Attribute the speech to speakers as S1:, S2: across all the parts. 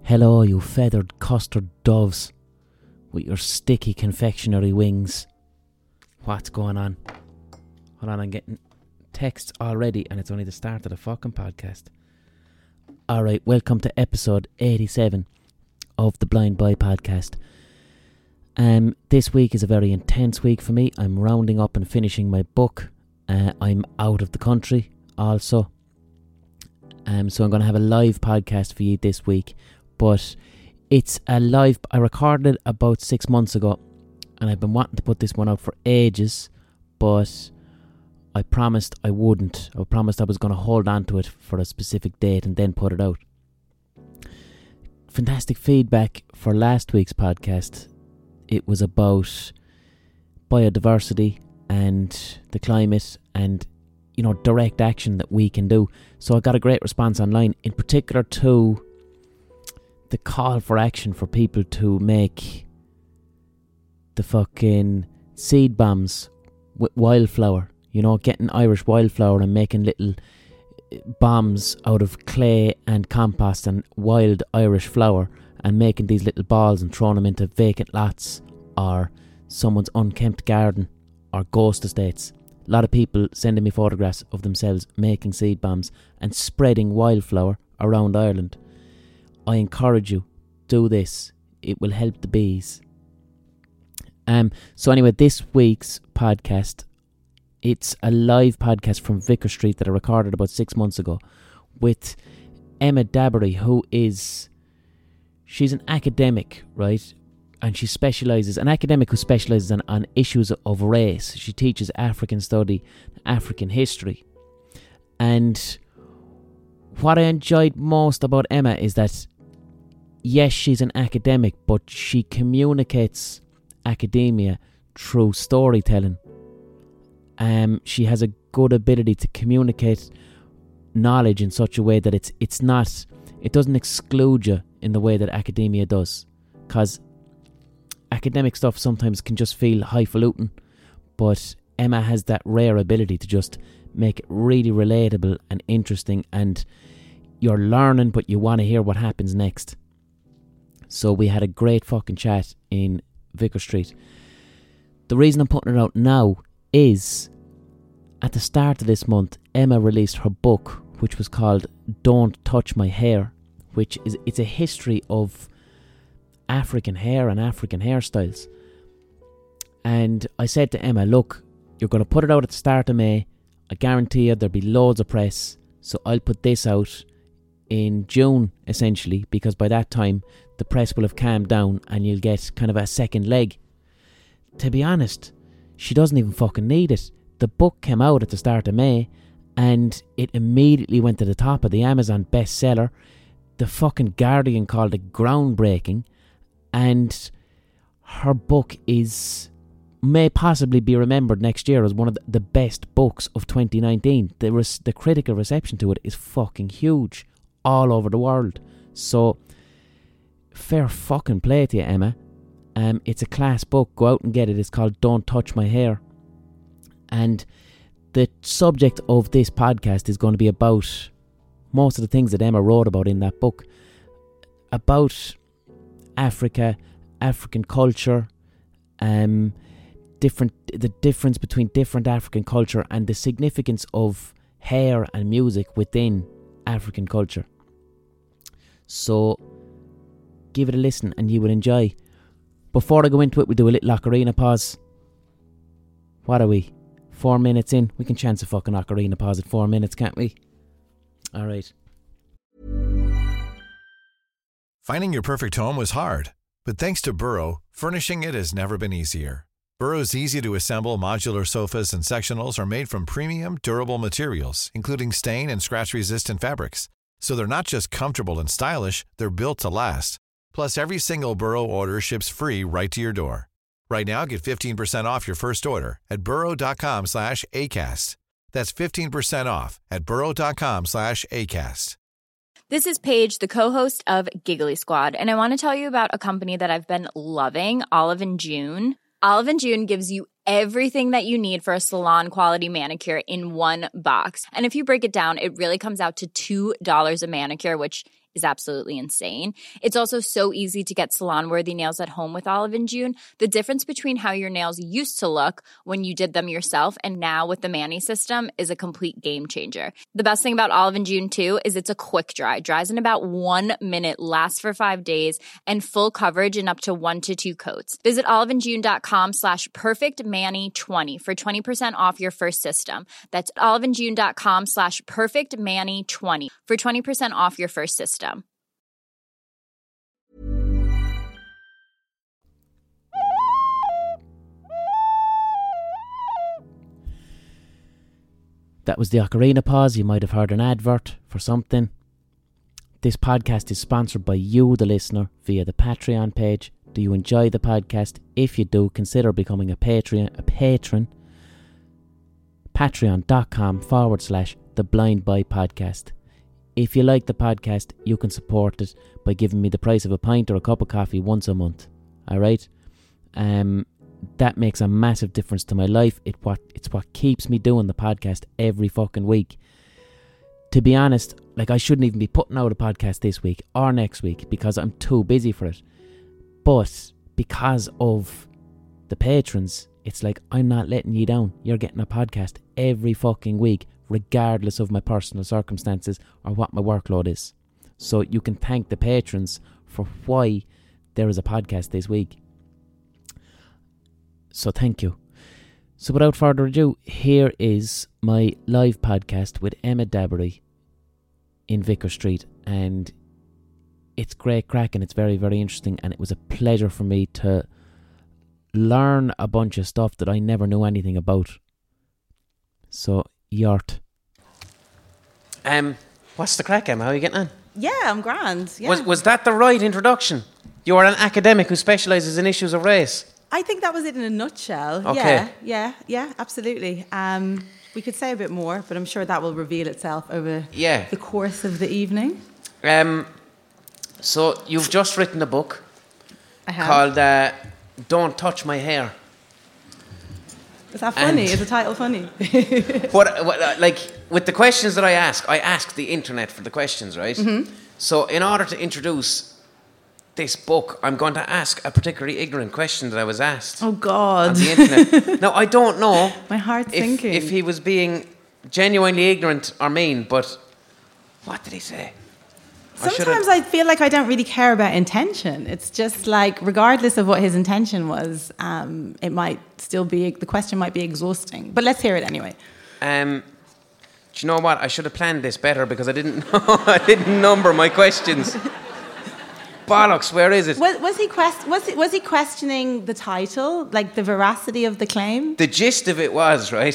S1: Hello, you feathered custard doves with your sticky confectionery wings. What's going on? Hold on, I'm getting texts already and it's only the start of the fucking podcast. Alright, welcome to episode 87 of the Blind Boy podcast. This week is a very intense week for me. I'm rounding up and finishing my book. I'm out of the country also. So I'm going to have a live podcast for you this week. But it's a live... I recorded it about 6 months ago. And I've been wanting to put this one out for ages. But I promised I wouldn't. I promised I was going to hold on to it for a specific date and then put it out. Fantastic feedback for last week's podcast. It was about biodiversity and the climate and, you know, direct action that we can do. So I got a great response online, in particular to the call for action for people to make the fucking seed bombs with wildflower. You know, getting Irish wildflower and making little bombs out of clay and compost and wild Irish flower and making these little balls and throwing them into vacant lots or someone's unkempt garden or ghost estates. A lot of people sending me photographs of themselves making seed bombs and spreading wildflower around Ireland. I encourage you, do this. It will help the bees. So anyway, this week's podcast, it's a live podcast from Vicar Street that I recorded about 6 months ago with Emma Dabbery, she's an academic, right? And she specialises, an academic who specialises on issues of race. She teaches African study, African history. And what I enjoyed most about Emma is that, yes, she's an academic, but she communicates academia through storytelling. She has a good ability to communicate knowledge in such a way that it doesn't exclude you in the way that academia does. Because academic stuff sometimes can just feel highfalutin, but Emma has that rare ability to just make it really relatable and interesting, and you're learning but you want to hear what happens next. So we had a great fucking chat in Vicar Street. The reason I'm putting it out now is at the start of this month, Emma released her book, which was called Don't Touch My Hair, it's a history of African hair and African hairstyles. And I said to Emma, look, you're going to put it out at the start of May. I guarantee you there'll be loads of press. So I'll put this out in June, essentially, because by that time the press will have calmed down and you'll get kind of a second leg. To be honest, she doesn't even fucking need it. The book came out at the start of May and it immediately went to the top of the Amazon bestseller. The fucking Guardian called it groundbreaking, and her book may possibly be remembered next year as one of the best books of 2019. The critical reception to it is fucking huge all over the world. So fair fucking play to you, Emma. It's a class book. Go out and get it. It's called Don't Touch My Hair. And the subject of this podcast is going to be about most of the things that Emma wrote about in that book. About Africa, African culture, the difference between different African culture and the significance of hair and music within African culture. So give it a listen and you will enjoy. Before I go into it, we'll do a little ocarina pause. What are we? 4 minutes in? We can chance a fucking ocarina pause at 4 minutes, can't we? Alright.
S2: Finding your perfect home was hard, but thanks to Burrow, furnishing it has never been easier. Burrow's easy-to-assemble modular sofas and sectionals are made from premium, durable materials, including stain and scratch-resistant fabrics. So they're not just comfortable and stylish, they're built to last. Plus, every single Burrow order ships free right to your door. Right now, get 15% off your first order at burrow.com/ACAST. That's 15% off at burrow.com/ACAST.
S3: This is Paige, the co-host of Giggly Squad, and I want to tell you about a company that I've been loving, Olive & June. Olive & June gives you everything that you need for a salon-quality manicure in one box. And if you break it down, it really comes out to $2 a manicure, which is absolutely insane. It's also so easy to get salon-worthy nails at home with Olive & June. The difference between how your nails used to look when you did them yourself and now with the Mani system is a complete game changer. The best thing about Olive & June too is it's a quick dry. Dries in about 1 minute, lasts for 5 days, and full coverage in up to 1 to 2 coats. Visit oliveandjune.com/perfectmani20 for 20% off your first system. That's oliveandjune.com/perfectmani20 for 20% off your first system.
S1: That was the Ocarina pause. You might have heard an advert for something. This podcast is sponsored by you, the listener, via the Patreon page. Do you enjoy the podcast? If you do, consider becoming a patron. Patreon.com/The Blind Boy Podcast. If you like the podcast, you can support it by giving me the price of a pint or a cup of coffee once a month. Alright? That makes a massive difference to my life. It's what keeps me doing the podcast every fucking week. To be honest, like, I shouldn't even be putting out a podcast this week or next week because I'm too busy for it. But because of the patrons, it's like, I'm not letting you down. You're getting a podcast every fucking week, regardless of my personal circumstances or what my workload is. So you can thank the patrons for why there is a podcast this week. So thank you. So without further ado, here is my live podcast with Emma Dabbery in Vicar Street, and it's great crack and it's very, very interesting, and it was a pleasure for me to learn a bunch of stuff that I never knew anything about. So, Yort.
S4: What's the crack, Emma? How are you getting on?
S5: Yeah, I'm grand. Yeah.
S4: Was that the right introduction? You are an academic who specialises in issues of race.
S5: I think that was it in a nutshell.
S4: Okay.
S5: Yeah, absolutely. We could say a bit more, but I'm sure that will reveal itself over the course of the evening.
S4: So you've just written a book
S5: called
S4: Don't Touch My Hair.
S5: Is that funny? Is the title funny?
S4: what like, with the questions that I ask the internet for the questions, right? Mm-hmm. So in order to introduce this book, I'm going to ask a particularly ignorant question that I was asked.
S5: Oh, God.
S4: On the internet. Now, I don't know
S5: my heart's thinking
S4: if he was being genuinely ignorant or mean, but what did he say?
S5: Sometimes I feel like I don't really care about intention. It's just like, regardless of what his intention was, it might still be, the question might be exhausting. But let's hear it anyway.
S4: Do you know what? I should have planned this better because I didn't number my questions. Bollocks, where is it?
S5: Was he questioning the title, like the veracity of the claim?
S4: The gist of it was, right?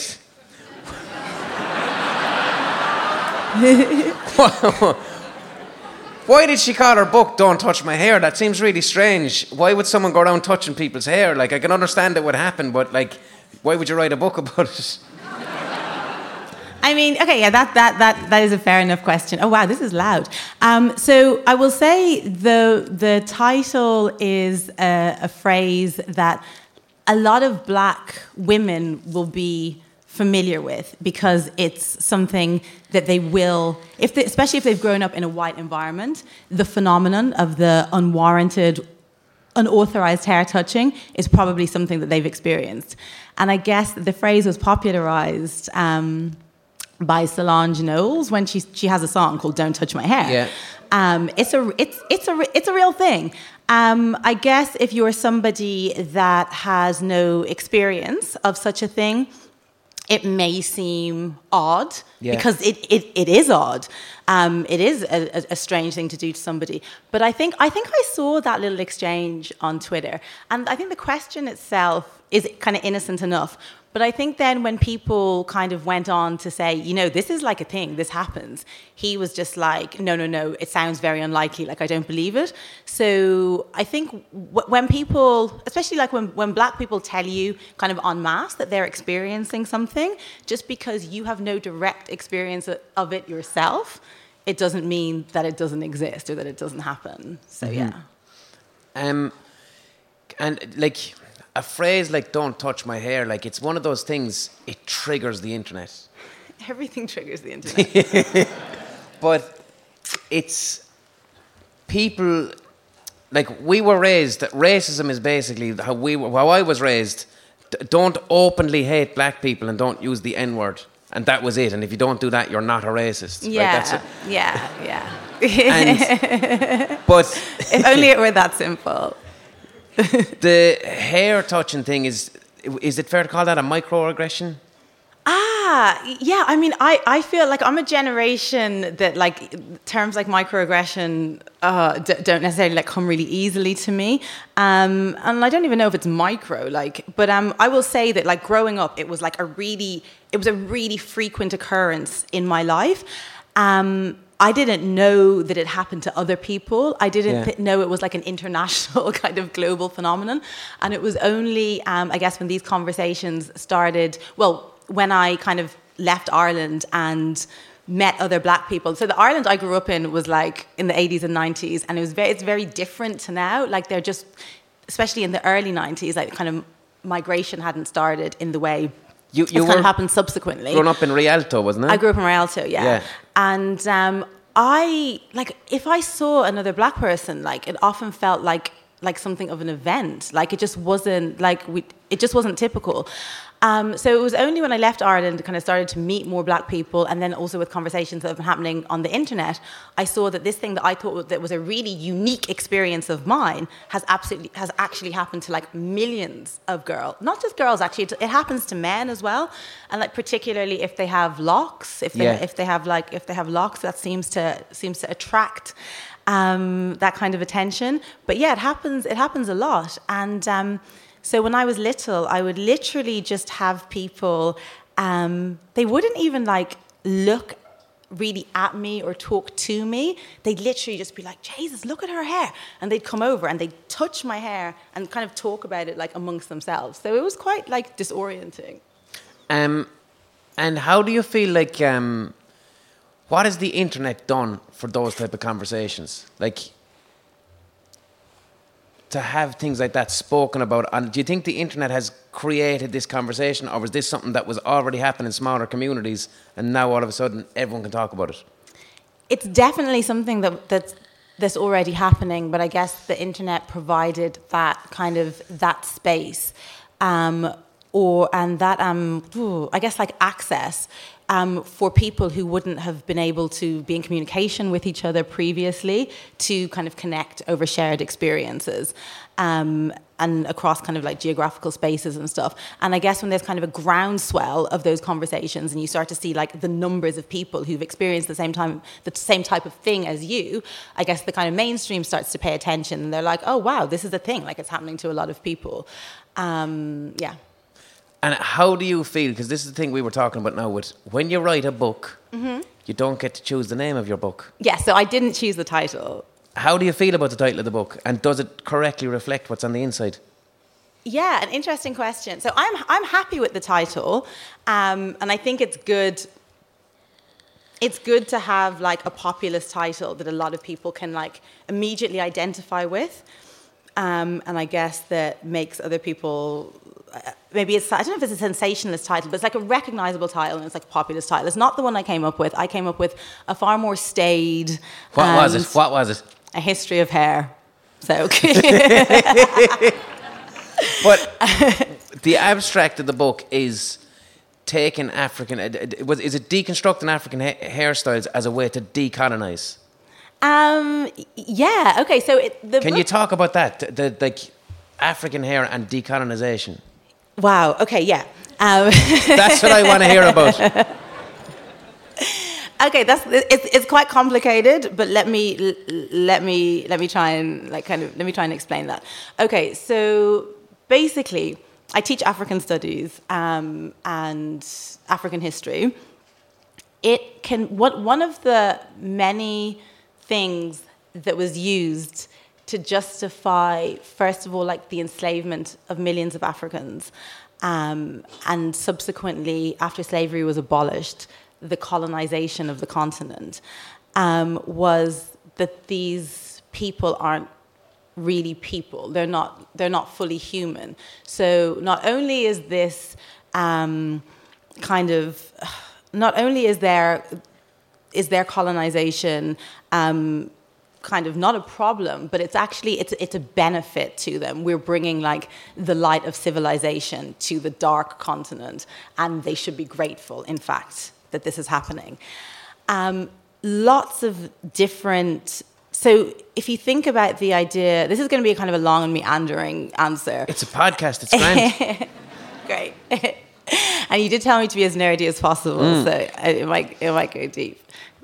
S4: Why did she call her book Don't Touch My Hair? That seems really strange. Why would someone go around touching people's hair? Like, I can understand it would happen, but like, why would you write a book about it?
S5: I mean, okay, yeah, that is a fair enough question. Oh wow, this is loud. So I will say the title is a phrase that a lot of black women will be familiar with because it's something that they will, especially if they've grown up in a white environment, the phenomenon of the unwarranted, unauthorized hair touching is probably something that they've experienced. And I guess the phrase was popularized by Solange Knowles when she has a song called "Don't Touch My Hair."
S4: Yeah.
S5: It's a real thing. I guess if you are somebody that has no experience of such a thing, it may seem odd because it is odd. It is a strange thing to do to somebody. But I think I saw that little exchange on Twitter, and I think the question itself is kind of innocent enough. But I think then when people kind of went on to say, this is like a thing, this happens, he was just like, no, it sounds very unlikely, like I don't believe it. So I think when people, especially like when black people tell you kind of en masse that they're experiencing something, just because you have no direct experience of it yourself, it doesn't mean that it doesn't exist or that it doesn't happen. So yeah.
S4: And like, a phrase like "don't touch my hair," like, it's one of those things, it triggers the internet.
S5: Everything triggers the internet.
S4: But it's people, like we were raised, racism is basically how I was raised. Don't openly hate black people and don't use the N-word. And that was it. And if you don't do that, you're not a racist.
S5: Yeah,
S4: right? That's it.
S5: yeah.
S4: But
S5: if only it were that simple.
S4: The hair touching thing is it fair to call that a microaggression?
S5: Yeah, I mean, I feel like I'm a generation that like terms like microaggression don't necessarily like come really easily to me, and I don't even know if it's micro, like, but I will say that like growing up, it was a really frequent occurrence in my life. I didn't know that it happened to other people. I didn't know it was like an international kind of global phenomenon, and it was only I guess when these conversations started. Well, when I kind of left Ireland and met other black people. So the Ireland I grew up in was like in the 80s and 90s, and it's very different to now. Like they're just, especially in the early 90s, like kind of migration hadn't started in the way it's kind of happened subsequently.
S4: Grown up in Rialto, wasn't it?
S5: I grew up in Rialto, yeah. And I, like, if I saw another black person, like, it often felt like something of an event. Like, it just wasn't, it just wasn't typical. So it was only when I left Ireland, kind of started to meet more black people, and then also with conversations that have been happening on the internet, I saw that this thing that I thought that was a really unique experience of mine has actually happened to like millions of girls. Not just girls, actually, it happens to men as well, and like particularly if they have locks, if they have locks, that seems to attract that kind of attention. But yeah, it happens a lot, and. So when I was little, I would literally just have people, they wouldn't even like look really at me or talk to me. They'd literally just be like, Jesus, look at her hair. And they'd come over and they'd touch my hair and kind of talk about it like amongst themselves. So it was quite like disorienting.
S4: And how do you feel like, what has the internet done for those type of conversations? Like, to have things like that spoken about, and do you think the internet has created this conversation, or was this something that was already happening in smaller communities and now all of a sudden everyone can talk about it?
S5: It's definitely something that's already happening, but I guess the internet provided that kind of that space I guess like access for people who wouldn't have been able to be in communication with each other previously to kind of connect over shared experiences and across kind of like geographical spaces and stuff. And I guess when there's kind of a groundswell of those conversations and you start to see like the numbers of people who've experienced the same type of thing as you, I guess the kind of mainstream starts to pay attention, and they're like, oh wow, this is a thing, like it's happening to a lot of people. Yeah.
S4: And how do you feel, because this is the thing we were talking about now, with when you write a book, you don't get to choose the name of your book.
S5: Yeah, so I didn't choose the title.
S4: How do you feel about the title of the book, and does it correctly reflect what's on the inside?
S5: Yeah, an interesting question. So I'm happy with the title, and I think it's good. It's good to have like a populist title that a lot of people can like immediately identify with, and I guess that makes other people. Maybe I don't know if it's a sensationalist title, but it's like a recognizable title and it's like a populist title. It's not the one I came up with. I came up with a far more staid.
S4: What was it?
S5: A History of Hair. So.
S4: But the abstract of the book is taking African. Is it deconstructing African hairstyles as a way to decolonize?
S5: Yeah. Okay. So
S4: can you talk about that? The African hair and decolonization.
S5: Wow. Okay. Yeah.
S4: That's what I want to hear about.
S5: Okay, it's quite complicated, but let me try and explain that. Okay, so basically, I teach African studies and African history. One of the many things that was used to justify, first of all, like the enslavement of millions of Africans, and subsequently, after slavery was abolished, the colonization of the continent, was that these people aren't really people. They're not fully human. So not only is this not only is their colonization kind of not a problem, but it's actually it's a benefit to them. We're bringing like the light of civilization to the dark continent, and they should be grateful, in fact, that this is happening. Lots of different. So if you think about the idea, this is going to be a kind of a long and meandering answer.
S4: It's a podcast. It's grand.
S5: Great. And you did tell me to be as nerdy as possible, so it might go deep.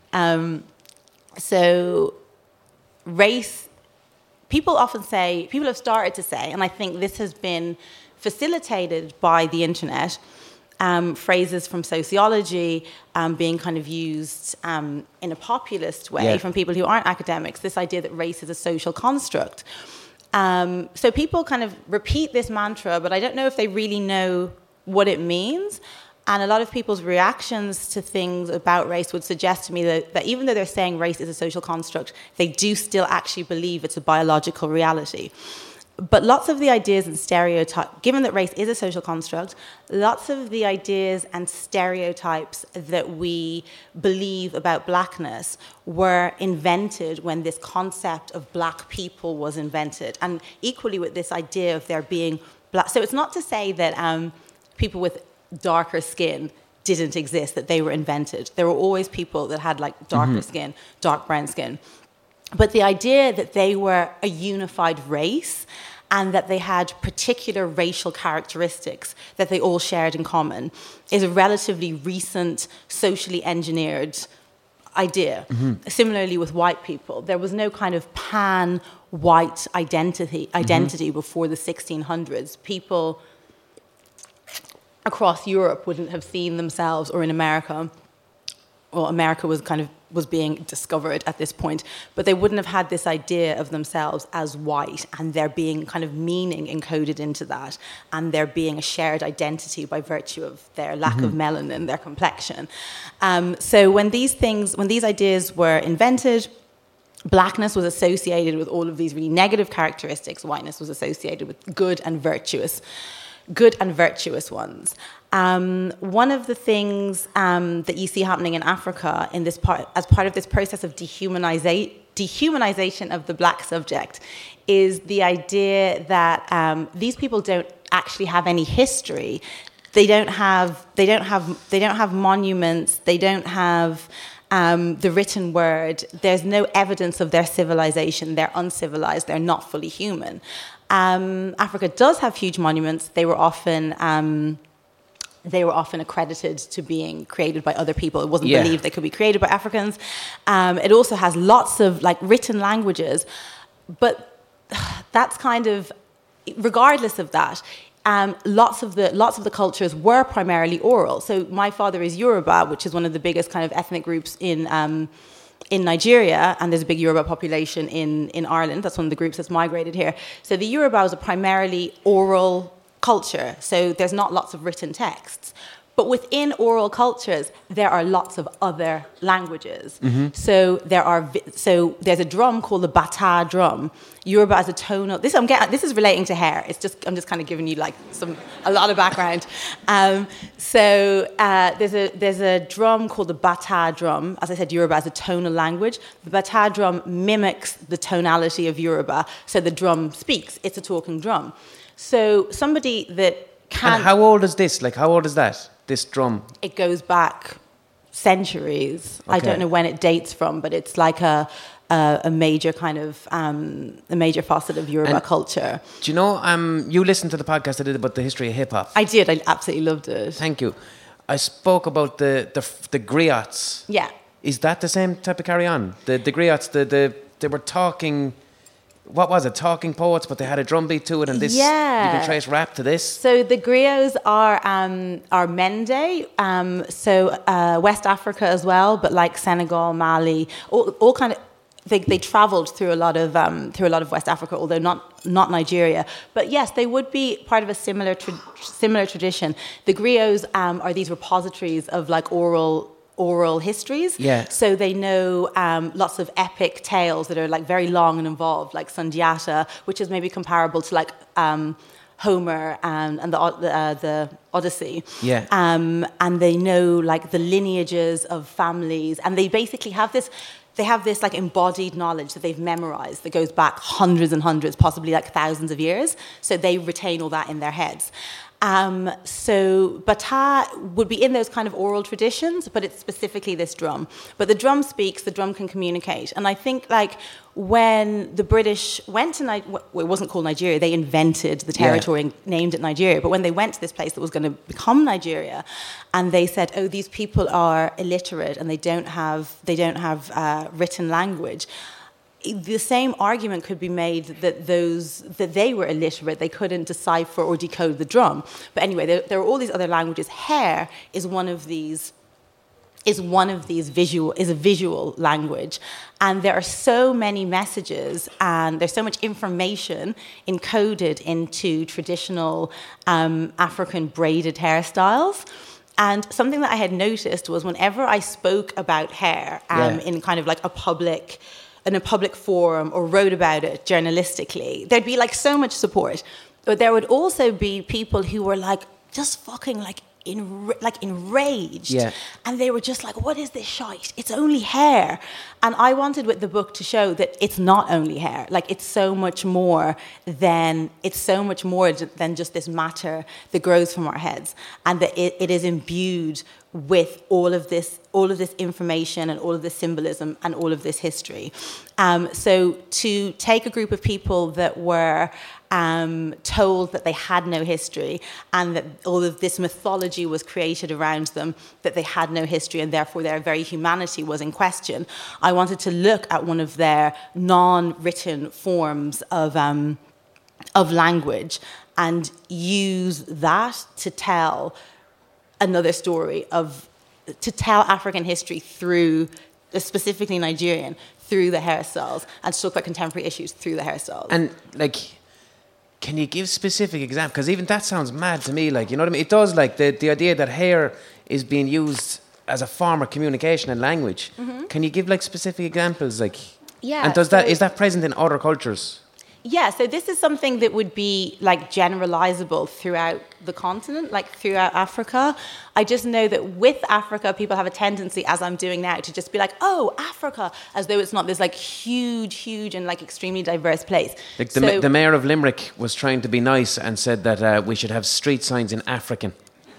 S5: So race, people have started to say, and I think this has been facilitated by the internet, phrases from sociology being kind of used in a populist way from people who aren't academics, this idea that race is a social construct. So people kind of repeat this mantra, but I don't know if they really know what it means. And a lot of people's reactions to things about race would suggest to me that even though they're saying race is a social construct, they do still actually believe it's a biological reality. But lots of the ideas and stereotypes, given that race is a social construct, lots of the ideas and stereotypes that we believe about blackness were invented when this concept of black people was invented. And equally with this idea of there being black. So it's not to say that people with darker skin didn't exist, that they were invented. There were always people that had like darker skin, dark brown skin. But the idea that they were a unified race and that they had particular racial characteristics that they all shared in common is a relatively recent, socially engineered idea. Similarly with white people, there was no kind of pan-white identity before the 1600s. People across Europe wouldn't have seen themselves, or in America, well, America was being discovered at this point, but they wouldn't have had this idea of themselves as white, and there being kind of meaning encoded into that, and there being a shared identity by virtue of their lack of melanin, their complexion. So when these ideas were invented, blackness was associated with all of these really negative characteristics. Whiteness was associated with good and virtuous ones. One of the things that you see happening in Africa as part of this process of dehumanization of the black subject is the idea that these people don't actually have any history. They don't have monuments. They don't have the written word. There's no evidence of their civilization. They're uncivilized. They're not fully human. Africa does have huge monuments. They were often accredited to being created by other people. It wasn't believed they could be created by Africans. It also has lots of like written languages, but that's kind of, regardless of that, lots of the cultures were primarily oral. So my father is Yoruba, which is one of the biggest kind of ethnic groups in Nigeria, and there's a big Yoruba population in Ireland. That's one of the groups that's migrated here. So the Yoruba is a primarily oral culture, so there's not lots of written texts. But within oral cultures, there are lots of other languages. So there's a drum called the Bata drum. Yoruba as a tonal. This is relating to hair. I'm just kind of giving you like a lot of background. There's a drum called the Bata drum. As I said, Yoruba as a tonal language. The Bata drum mimics the tonality of Yoruba. So the drum speaks. It's a talking drum. So somebody that can.
S4: And how old is this? Like, how old is that? This drum?
S5: It goes back centuries. Okay. I don't know when it dates from, but it's like a major kind of a major facet of Yoruba culture.
S4: Do you know? You listened to the podcast I did about the history of hip hop.
S5: I did. I absolutely loved it.
S4: Thank you. I spoke about the griots.
S5: Yeah.
S4: Is that the same type of carry on? The griots. They were talking. What was it? Talking poets, but they had a drum beat to it, and this you can trace rap to this.
S5: So the griots are Mende, West Africa as well, but like Senegal, Mali, all kind of. They travelled through a lot of West Africa, although not Nigeria. But yes, they would be part of a similar tradition. The griots are these repositories of like oral histories.
S4: Yeah.
S5: So they know lots of epic tales that are like very long and involved, like Sundiata, which is maybe comparable to like Homer and the Odyssey.
S4: Yeah.
S5: And they know like the lineages of families, and they basically have this. they have this like embodied knowledge that they've memorized that goes back hundreds and hundreds, possibly like thousands of years. So they retain all that in their heads. So Bata would be in those kind of oral traditions, but it's specifically this drum. But the drum speaks, the drum can communicate. And I think like when the British went to Nigeria, well, it wasn't called Nigeria, they invented the territory and named it Nigeria. But when they went to this place that was going to become Nigeria, and they said, oh, these people are illiterate and they don't have written language, the same argument could be made that they were illiterate, they couldn't decipher or decode the drum. But anyway, there are all these other languages. Hair is one of these a visual language, and there are so many messages and there's so much information encoded into traditional African braided hairstyles. And something that I had noticed was whenever I spoke about hair in kind of like in a public forum or wrote about it journalistically, there'd be like so much support. But there would also be people who were like just fucking like enraged. Yeah. And they were just like, what is this shite? It's only hair. And I wanted with the book to show that it's not only hair. Like it's so much more than just this matter that grows from our heads. And that it is imbued with all of this information and all of this symbolism and all of this history. So to take a group of people that were told that they had no history and that all of this mythology was created around them, that they had no history and therefore their very humanity was in question, I wanted to look at one of their non-written forms of language and use that to tell another story to tell African history through, specifically Nigerian, through the hairstyles, and to talk about contemporary issues through the hairstyles.
S4: And like, can you give specific examples? Because even that sounds mad to me. Like, you know what I mean? It does. Like the idea that hair is being used as a form of communication and language. Mm-hmm. Can you give like specific examples? Like,
S5: yeah.
S4: And is that present in other cultures?
S5: Yeah, so this is something that would be like generalizable throughout the continent, like throughout Africa. I just know that with Africa, people have a tendency, as I'm doing now, to just be like, oh, Africa, as though it's not this like huge and like extremely diverse place.
S4: Like the mayor of Limerick was trying to be nice and said that we should have street signs in African.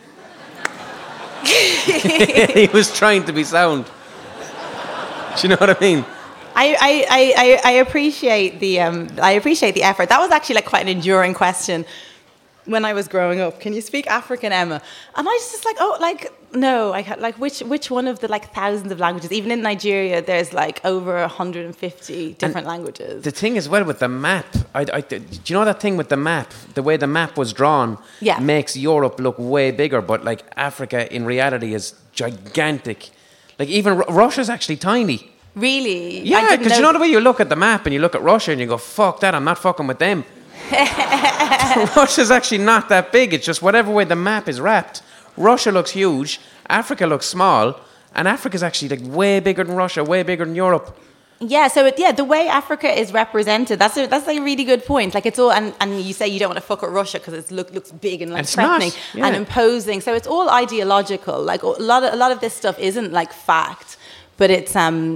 S4: He was trying to be sound. Do you know what I mean?
S5: I appreciate the effort. That was actually like quite an enduring question when I was growing up. Can you speak African, Emma? And I was just like, oh, like no. I like which one of the like thousands of languages? Even in Nigeria, there's like over 150 different languages.
S4: The thing as well with the map, do you know that thing with the map? The way the map was drawn makes Europe look way bigger, but like Africa in reality is gigantic. Like even Russia's actually tiny.
S5: Really?
S4: Yeah, because you know the way you look at the map and you look at Russia and you go, fuck that, I'm not fucking with them. Russia's actually not that big. It's just whatever way the map is wrapped. Russia looks huge, Africa looks small, and Africa's actually like way bigger than Russia, way bigger than Europe.
S5: Yeah, so the way Africa is represented, that's a really good point. Like it's all, and you say you don't want to fuck with Russia because it looks big and like threatening and imposing. So it's all ideological. Like a lot of this stuff isn't like fact. But it's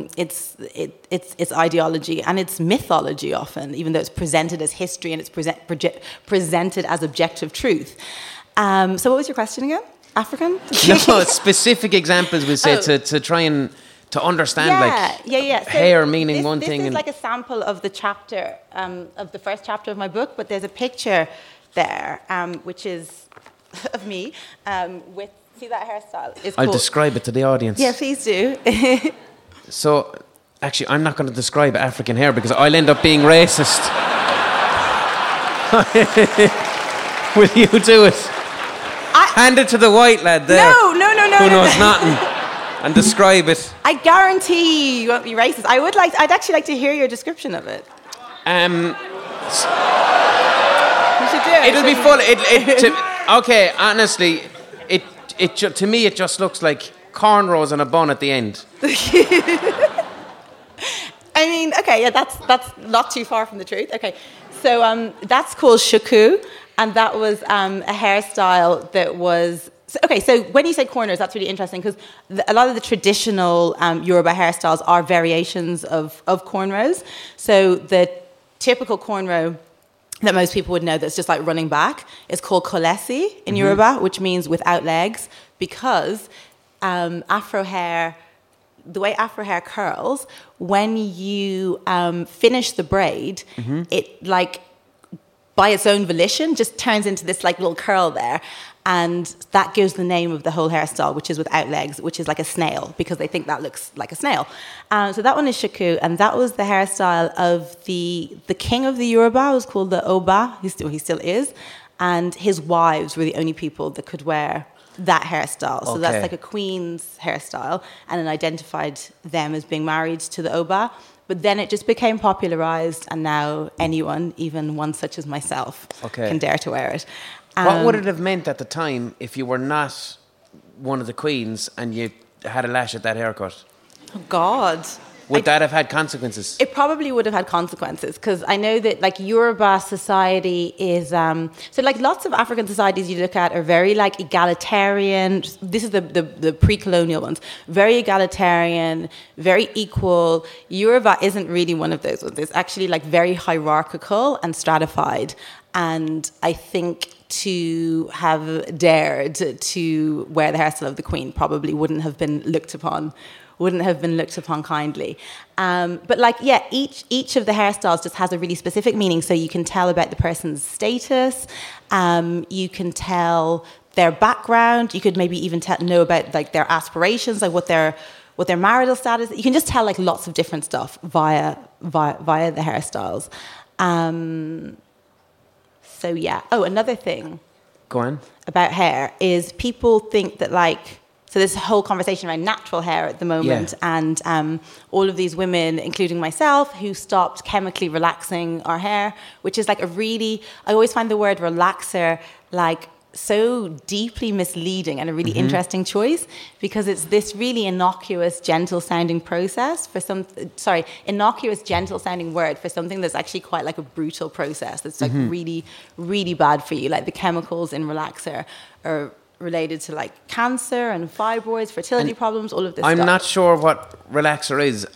S5: ideology and it's mythology often, even though it's presented as history and it's presented as objective truth. So what was your question again? African?
S4: No, specific examples we say to try and to understand So hair meaning one thing.
S5: This is like a sample of the chapter of the first chapter of my book, but there's a picture there which is of me with. See that hairstyle?
S4: I'll describe it to the audience.
S5: Yeah, please do.
S4: So, actually, I'm not going to describe African hair because I'll end up being racist. Will you do it? Hand it to the white lad there.
S5: No.
S4: Who knows nothing. And describe it.
S5: I guarantee you won't be racist. I'd actually like to hear your description of it.
S4: You
S5: should do it.
S4: It'll be full. Okay, honestly... to me, it just looks like cornrows and a bun at the end.
S5: I mean, okay, yeah, that's not too far from the truth. Okay, so that's called shuku, and that was a hairstyle that was So when you say cornrows, that's really interesting because a lot of the traditional Yoruba hairstyles are variations of cornrows. So the typical cornrow that most people would know that's just like running back is called kolesi in Yoruba, which means without legs, because Afro hair, the way Afro hair curls, when you finish the braid, it like by its own volition just turns into this like little curl there. And that gives the name of the whole hairstyle, which is without legs, which is like a snail, because they think that looks like a snail. So that one is shuku, and that was the hairstyle of the king of the Yoruba, was called the Oba, he still is, and his wives were the only people that could wear that hairstyle. So that's like a queen's hairstyle, and it identified them as being married to the Oba. But then it just became popularized, and now anyone, even one such as myself, can dare to wear it.
S4: What would it have meant at the time if you were not one of the queens and you had a lash at that haircut?
S5: Oh, God.
S4: Would that have had consequences?
S5: It probably would have had consequences, because I know that like Yoruba society is so like lots of African societies you look at are very like egalitarian. This is the pre-colonial ones, very egalitarian, very equal. Yoruba isn't really one of those ones. It's actually like very hierarchical and stratified. And I think to have dared to wear the hairstyle of the queen probably wouldn't have been looked upon kindly. But like, yeah, each of the hairstyles just has a really specific meaning. So you can tell about the person's status. You can tell their background. You could maybe even know about like their aspirations, like what their marital status. You can just tell like lots of different stuff via the hairstyles. So yeah. Oh, another thing.
S4: Go on.
S5: About hair is people think that like, so there's a whole conversation around natural hair at the moment, and all of these women, including myself, who stopped chemically relaxing our hair, which is like I always find the word relaxer like so deeply misleading and a really interesting choice, because it's this really innocuous, gentle sounding process for innocuous, gentle sounding word for something that's actually quite like a brutal process that's like really, really bad for you. Like the chemicals in relaxer are related to like cancer and fibroids, fertility problems, all of this
S4: I'm
S5: stuff.
S4: not sure what relaxer is.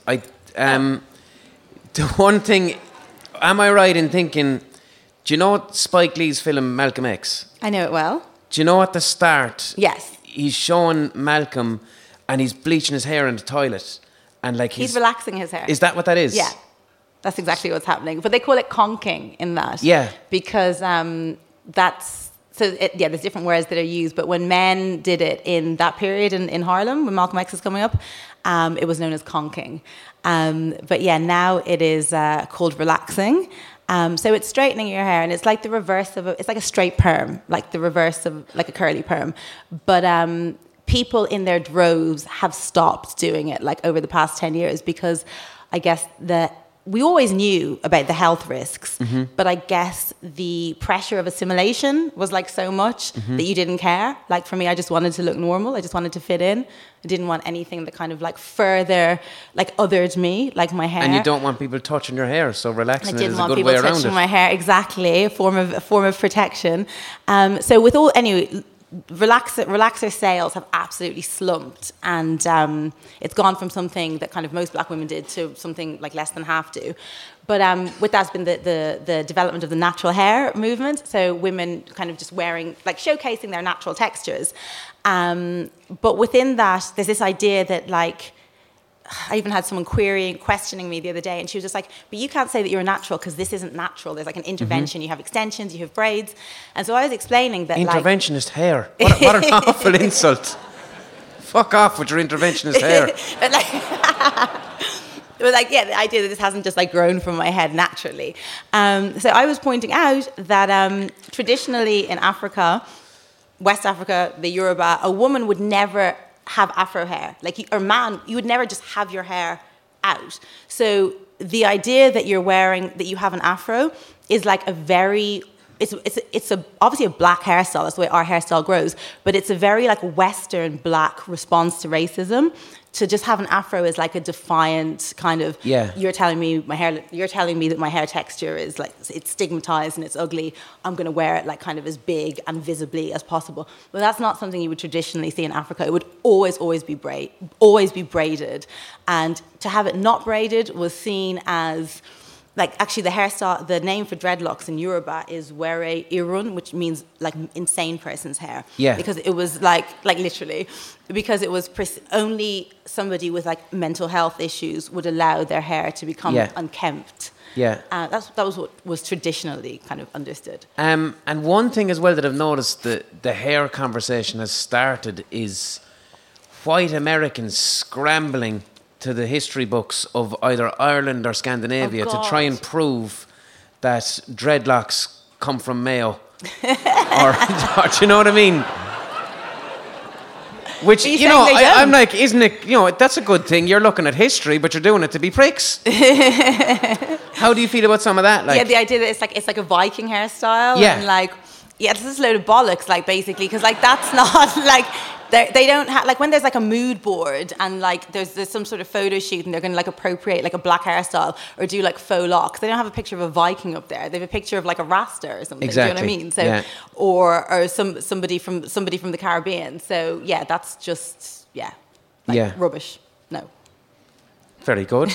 S4: The one thing, am I right in thinking, do you know Spike Lee's film Malcolm X?
S5: I know it well.
S4: Do you know at the start?
S5: Yes.
S4: He's showing Malcolm and he's bleaching his hair in the toilet. And like
S5: he's relaxing his hair.
S4: Is that what that is?
S5: Yeah. That's exactly what's happening. But they call it conking in that.
S4: Yeah.
S5: Because that's... So, there's different words that are used. But when men did it in that period in Harlem, when Malcolm X was coming up, it was known as conking. But yeah, now it is called relaxing. So it's straightening your hair, and it's like the reverse of it's like a straight perm, like the reverse of like a curly perm. But people in their droves have stopped doing it like over the past 10 years, because I guess we always knew about the health risks, but I guess the pressure of assimilation was like so much that you didn't care. Like for me, I just wanted to look normal. I just wanted to fit in. I didn't want anything that kind of like further like othered me, like my hair.
S4: And you don't want people touching your hair, so relaxing is a good way around it.
S5: I didn't want people touching my hair, exactly, a form of protection. So with relaxer sales have absolutely slumped, and it's gone from something that kind of most black women did to something like less than half do. But with that's been the development of the natural hair movement. So women kind of just wearing, like showcasing their natural textures. But within that, there's this idea that like, I even had someone questioning me the other day, and she was just like, but you can't say that you're natural because this isn't natural. There's like an intervention. You have extensions, you have braids. And so I was explaining that
S4: interventionist hair. What an awful insult. Fuck off with your interventionist hair.
S5: But like, yeah, the idea that this hasn't just like grown from my head naturally. So I was pointing out that traditionally in Africa, West Africa, the Yoruba, a woman would never have afro hair, you would never just have your hair out. So the idea that that you have an afro is like a very it's obviously a black hairstyle. That's the way our hairstyle grows. But it's a very like Western black response to racism. To just have an afro is like a defiant kind of.
S4: Yeah.
S5: You're telling me that my hair texture is like it's stigmatized and it's ugly. I'm going to wear it like kind of as big and visibly as possible. But that's not something you would traditionally see in Africa. It would always be braided, and to have it not braided was seen as. Like, actually, the hairstyle, the name for dreadlocks in Yoruba is were irun, which means, like, insane person's hair.
S4: Yeah.
S5: Because it was, like literally, because it was only somebody with, like, mental health issues would allow their hair to become unkempt.
S4: Yeah.
S5: That was what was traditionally kind of understood.
S4: And one thing as well that I've noticed that the hair conversation has started is white Americans scrambling to the history books of either Ireland or Scandinavia to try and prove that dreadlocks come from Mayo. or do you know what I mean? Which, I'm like, isn't it, that's a good thing. You're looking at history, but you're doing it to be pricks. How do you feel about some of that? Like,
S5: yeah, the idea that it's like a Viking hairstyle.
S4: Yeah.
S5: And like, yeah, this is a load of bollocks, like, basically, because, like, that's not, like, they don't have, like, when there's, like, a mood board and, like, there's some sort of photo shoot and they're going to, like, appropriate, like, a black hairstyle or do, like, faux locks, they don't have a picture of a Viking up there. They have a picture of, like, a Rasta or something.
S4: Exactly.
S5: Do you know what I mean? So,
S4: yeah.
S5: or somebody from the Caribbean. So, yeah, that's just, rubbish. No.
S4: Very good.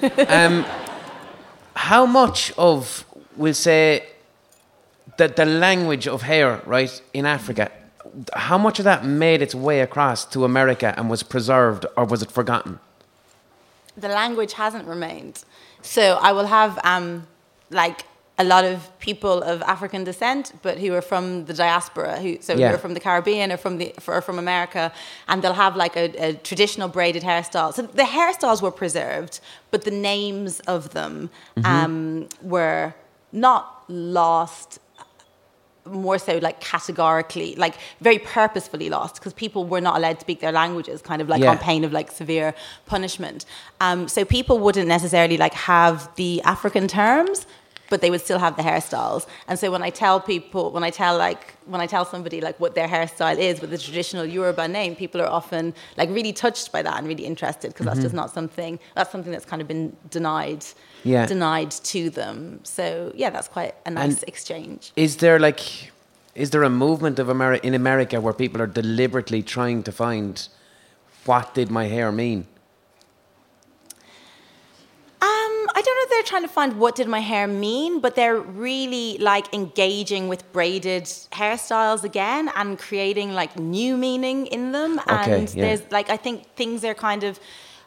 S4: How much of, we'll say, the language of hair, right, in Africa, how much of that made its way across to America and was preserved, or was it forgotten?
S5: The language hasn't remained. So I will have like a lot of people of African descent, but who are from the diaspora, who are from the Caribbean or from America, and they'll have like a traditional braided hairstyle. So the hairstyles were preserved, but the names of them were not lost. More so like categorically, like very purposefully lost, because people were not allowed to speak their languages, kind of like on pain of like severe punishment. So people wouldn't necessarily like have the African terms, but they would still have the hairstyles. And so when I tell somebody like what their hairstyle is with the traditional Yoruba name, people are often like really touched by that and really interested, because that's just not something that's kind of been denied to them. So yeah, that's quite a nice exchange.
S4: Is there a movement in America where people are deliberately trying to find what did my hair mean?
S5: I don't know if they're trying to find what did my hair mean, but they're really like engaging with braided hairstyles again and creating like new meaning in them. And there's like, I think things are kind of,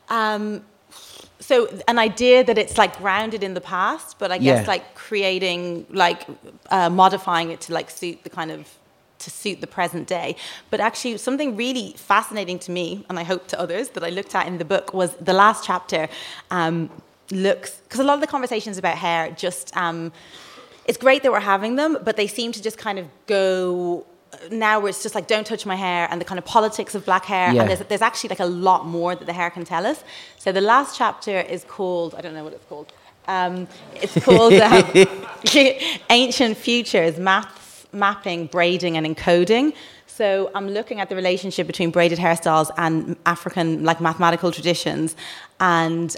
S5: so an idea that it's like grounded in the past, but I guess like creating, like modifying it to like suit the present day. But actually something really fascinating to me, and I hope to others, that I looked at in the book was the last chapter, because a lot of the conversations about hair just, it's great that we're having them, but they seem to just kind of go, now where it's just like, don't touch my hair, and the kind of politics of black hair. And there's actually like a lot more that the hair can tell us. So the last chapter is called, I don't know what it's called. It's called Ancient Futures, Maths, Mapping, Braiding and Encoding. So I'm looking at the relationship between braided hairstyles and African like mathematical traditions, and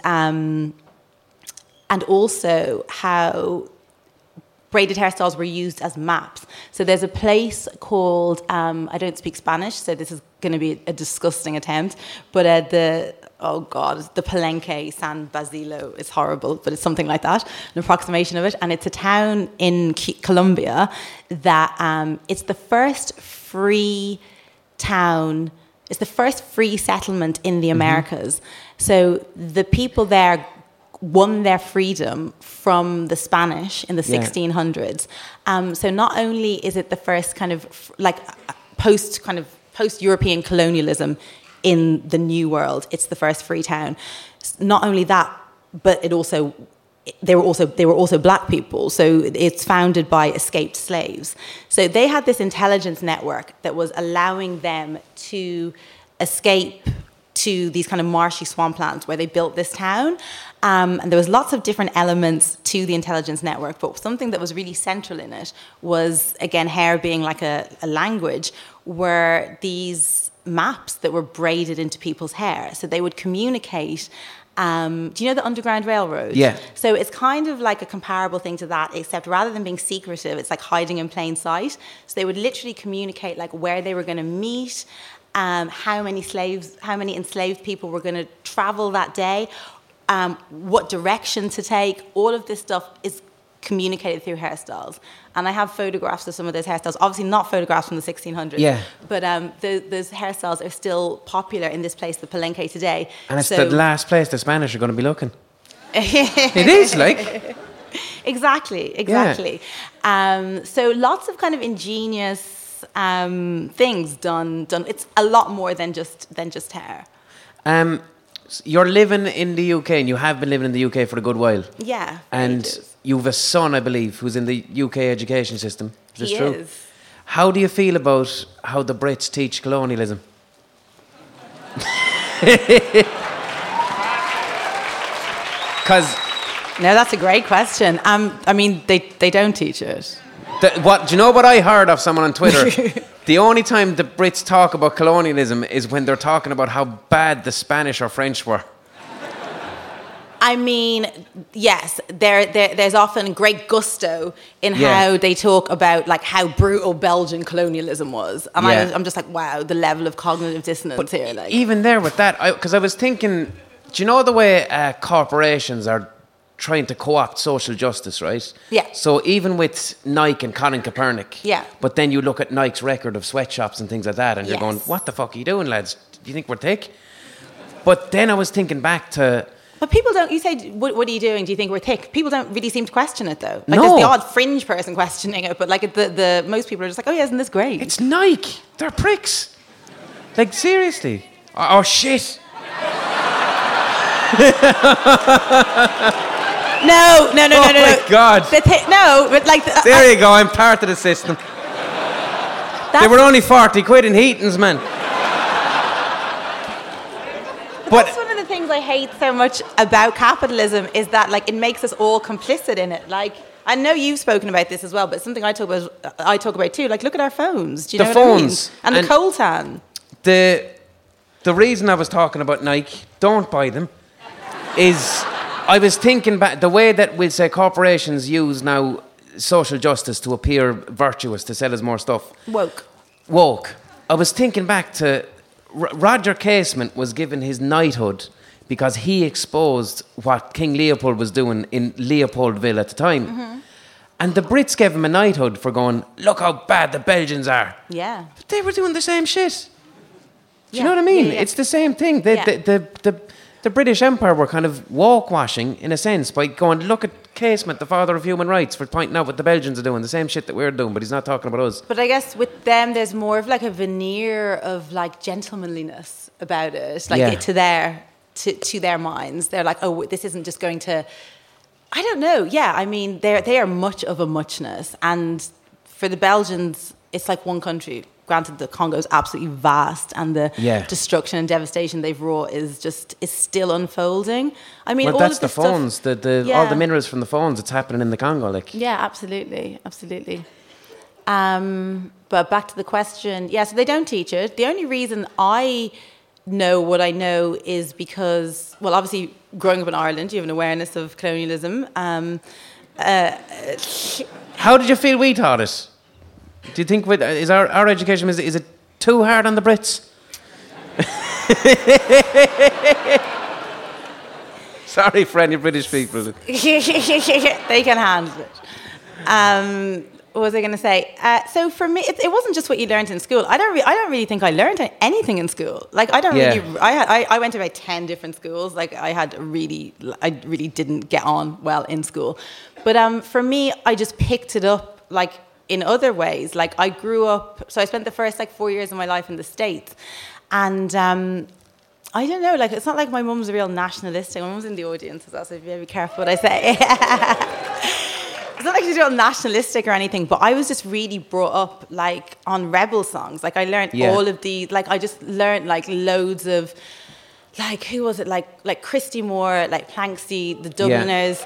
S5: also how braided hairstyles were used as maps. So there's a place called, I don't speak Spanish, so this is going to be a disgusting attempt, but the Palenque San Basilio is horrible, but it's something like that, an approximation of it. And it's a town in Colombia that it's the first free town, it's the first free settlement in the Americas. So the people there won their freedom from the Spanish in the 1600s. So not only is it the first kind of like post-European colonialism in the New World, it's the first free town. Not only that, but they were also black people. So it's founded by escaped slaves. So they had this intelligence network that was allowing them to escape to these kind of marshy swamplands where they built this town. And there was lots of different elements to the intelligence network, but something that was really central in it was, again, hair being like a language, were these maps that were braided into people's hair. So they would communicate. Do you know the Underground Railroad?
S4: Yeah.
S5: So it's kind of like a comparable thing to that, except rather than being secretive, it's like hiding in plain sight. So they would literally communicate like where they were going to meet, how many enslaved people were going to travel that day, what direction to take. All of this stuff is communicated through hairstyles. And I have photographs of some of those hairstyles. Obviously not photographs from the 1600s.
S4: Yeah.
S5: But those hairstyles are still popular in this place, the Palenque, today.
S4: And it's the last place the Spanish are going to be looking. It is, like.
S5: Exactly. So lots of kind of ingenious things done. It's a lot more than just hair.
S4: You're living in the UK, and you have been living in the UK for a good while.
S5: Yeah.
S4: And
S5: ages.
S4: you have a son, I believe, who's in the UK education system. Is this true?
S5: He is.
S4: How do you feel about how the Brits teach colonialism? Because
S5: No, that's a great question. I mean, they don't teach it.
S4: do you know what I heard of someone on Twitter? The only time the Brits talk about colonialism is when they're talking about how bad the Spanish or French were.
S5: I mean, yes, there's often great gusto in how they talk about like how brutal Belgian colonialism was, and I'm just like, wow, the level of cognitive dissonance here. Like,
S4: even there with that, because I was thinking, do you know the way corporations are trying to co-opt social justice, right?
S5: Yeah.
S4: So even with Nike and Colin Kaepernick, but then you look at Nike's record of sweatshops and things like that, and you're going, what the fuck are you doing, lads? Do you think we're thick? But then I was thinking back to...
S5: But people don't, you say, what are you doing? Do you think we're thick? People don't really seem to question it, though. Like,
S4: No.
S5: there's the odd fringe person questioning it, but like the most people are just like, oh yeah, isn't this great?
S4: It's Nike. They're pricks. Like, seriously. Oh shit.
S5: No.
S4: Oh my God.
S5: No, but like...
S4: There you go, I'm part of the system. They were only 40 quid in Heaton's, man. But
S5: that's one of the things I hate so much about capitalism, is that like it makes us all complicit in it. Like, I know you've spoken about this as well, but something I talk about too. Like, look at our phones. Do you know what
S4: phones.
S5: I mean? And the coltan.
S4: The reason I was talking about Nike, don't buy them, is I was thinking back the way that we'll say corporations use now social justice to appear virtuous, to sell us more stuff. Woke. I was thinking back to Roger Casement was given his knighthood because he exposed what King Leopold was doing in Leopoldville at the time. Mm-hmm. And the Brits gave him a knighthood for going, look how bad the Belgians are.
S5: Yeah.
S4: But they were doing the same shit. Do you know what I mean? Yeah. It's the same thing. The British Empire were kind of walk-washing, in a sense, by going, look at Casement, the father of human rights, for pointing out what the Belgians are doing, the same shit that we're doing, but he's not talking about us.
S5: But I guess with them, there's more of like a veneer of like gentlemanliness about it, like to their minds. They're like, oh, this isn't just going to... I don't know. Yeah, I mean, they are much of a muchness. And for the Belgians, it's like one country. Granted, the Congo is absolutely vast, and the destruction and devastation they've wrought is still unfolding. I mean, all
S4: that's
S5: of the
S4: phones,
S5: stuff,
S4: all the minerals from the phones. It's happening in the Congo, like.
S5: Yeah, absolutely. But back to the question, so they don't teach it. The only reason I know what I know is because, well, obviously, growing up in Ireland, you have an awareness of colonialism.
S4: How did you feel we taught it? Do you think is our education is it too hard on the Brits? Sorry for any British people.
S5: They can handle it. What was I going to say? So for me, it wasn't just what you learned in school. I don't really think I learned anything in school. Like I went to about 10 different schools. Like I really didn't get on well in school. But for me, I just picked it up like in other ways. Like I grew up, so I spent the first 4 years of my life in the States, and I don't know, like it's not like my mum's real nationalistic. My mum's in the audience as well, so you better be careful what I say. It's not like she's real nationalistic or anything, but I was just really brought up like on rebel songs. Like I learned all of the, like I just learned like loads of like who was it? Like Christy Moore, like Planksty, the Dubliners,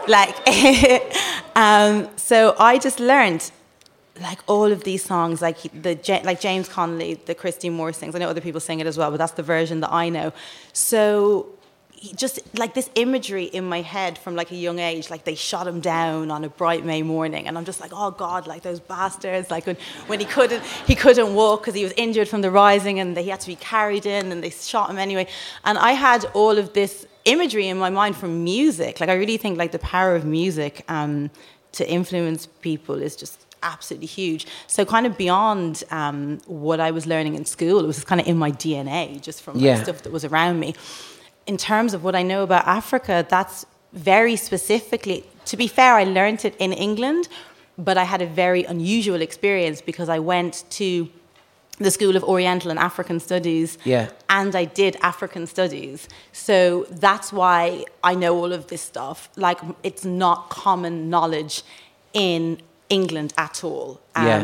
S5: like. So I just learned like all of these songs, like James Connolly, the Christy Moore sings. I know other people sing it as well, but that's the version that I know. So just like this imagery in my head from like a young age, like they shot him down on a bright May morning, and I'm just like, oh God, like those bastards, like when he couldn't walk because he was injured from the rising, and he had to be carried in, and they shot him anyway. And I had all of this imagery in my mind from music. Like I really think like the power of music to influence people is just absolutely huge. So kind of beyond what I was learning in school, it was kind of in my DNA, just from like, stuff that was around me. In terms of what I know about Africa, that's very specifically, to be fair, I learned it in England, but I had a very unusual experience because I went to the School of Oriental and African Studies, and I did African Studies. So that's why I know all of this stuff. Like, it's not common knowledge in England at all.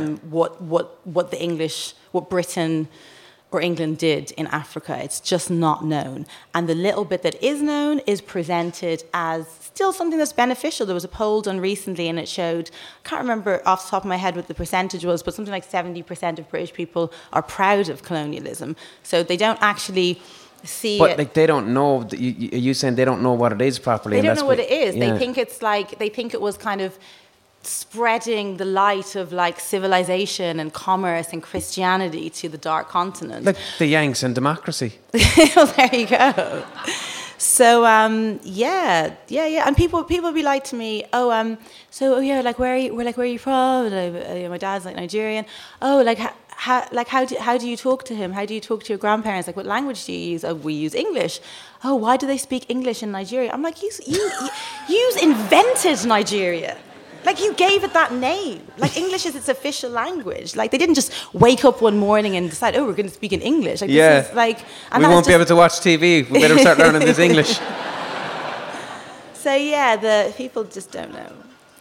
S5: What Britain or England did in Africa, it's just not known. And the little bit that is known is presented as still something that's beneficial. There was a poll done recently and it showed, I can't remember off the top of my head what the percentage was, but something like 70% of British people are proud of colonialism. So they don't actually see
S4: but
S5: it.
S4: Like they don't know, you saying they don't know what it is properly.
S5: They don't know what it is. They think it's like, they think it was kind of spreading the light of like civilization and commerce and Christianity to the dark continent.
S4: Like the Yanks and democracy.
S5: Well, there you go. So and people be like to me, like where are you from? And, my dad's like Nigerian. Oh, like how do you talk to him? How do you talk to your grandparents? Like what language do you use? Oh, we use English. Oh, why do they speak English in Nigeria? I'm like, you invented Nigeria. Like, you gave it that name. Like, English is its official language. Like, they didn't just wake up one morning and decide, oh, we're going to speak in English. Like, this is like... And
S4: we won't be able to watch TV. We better start learning this English.
S5: So, the people just don't know.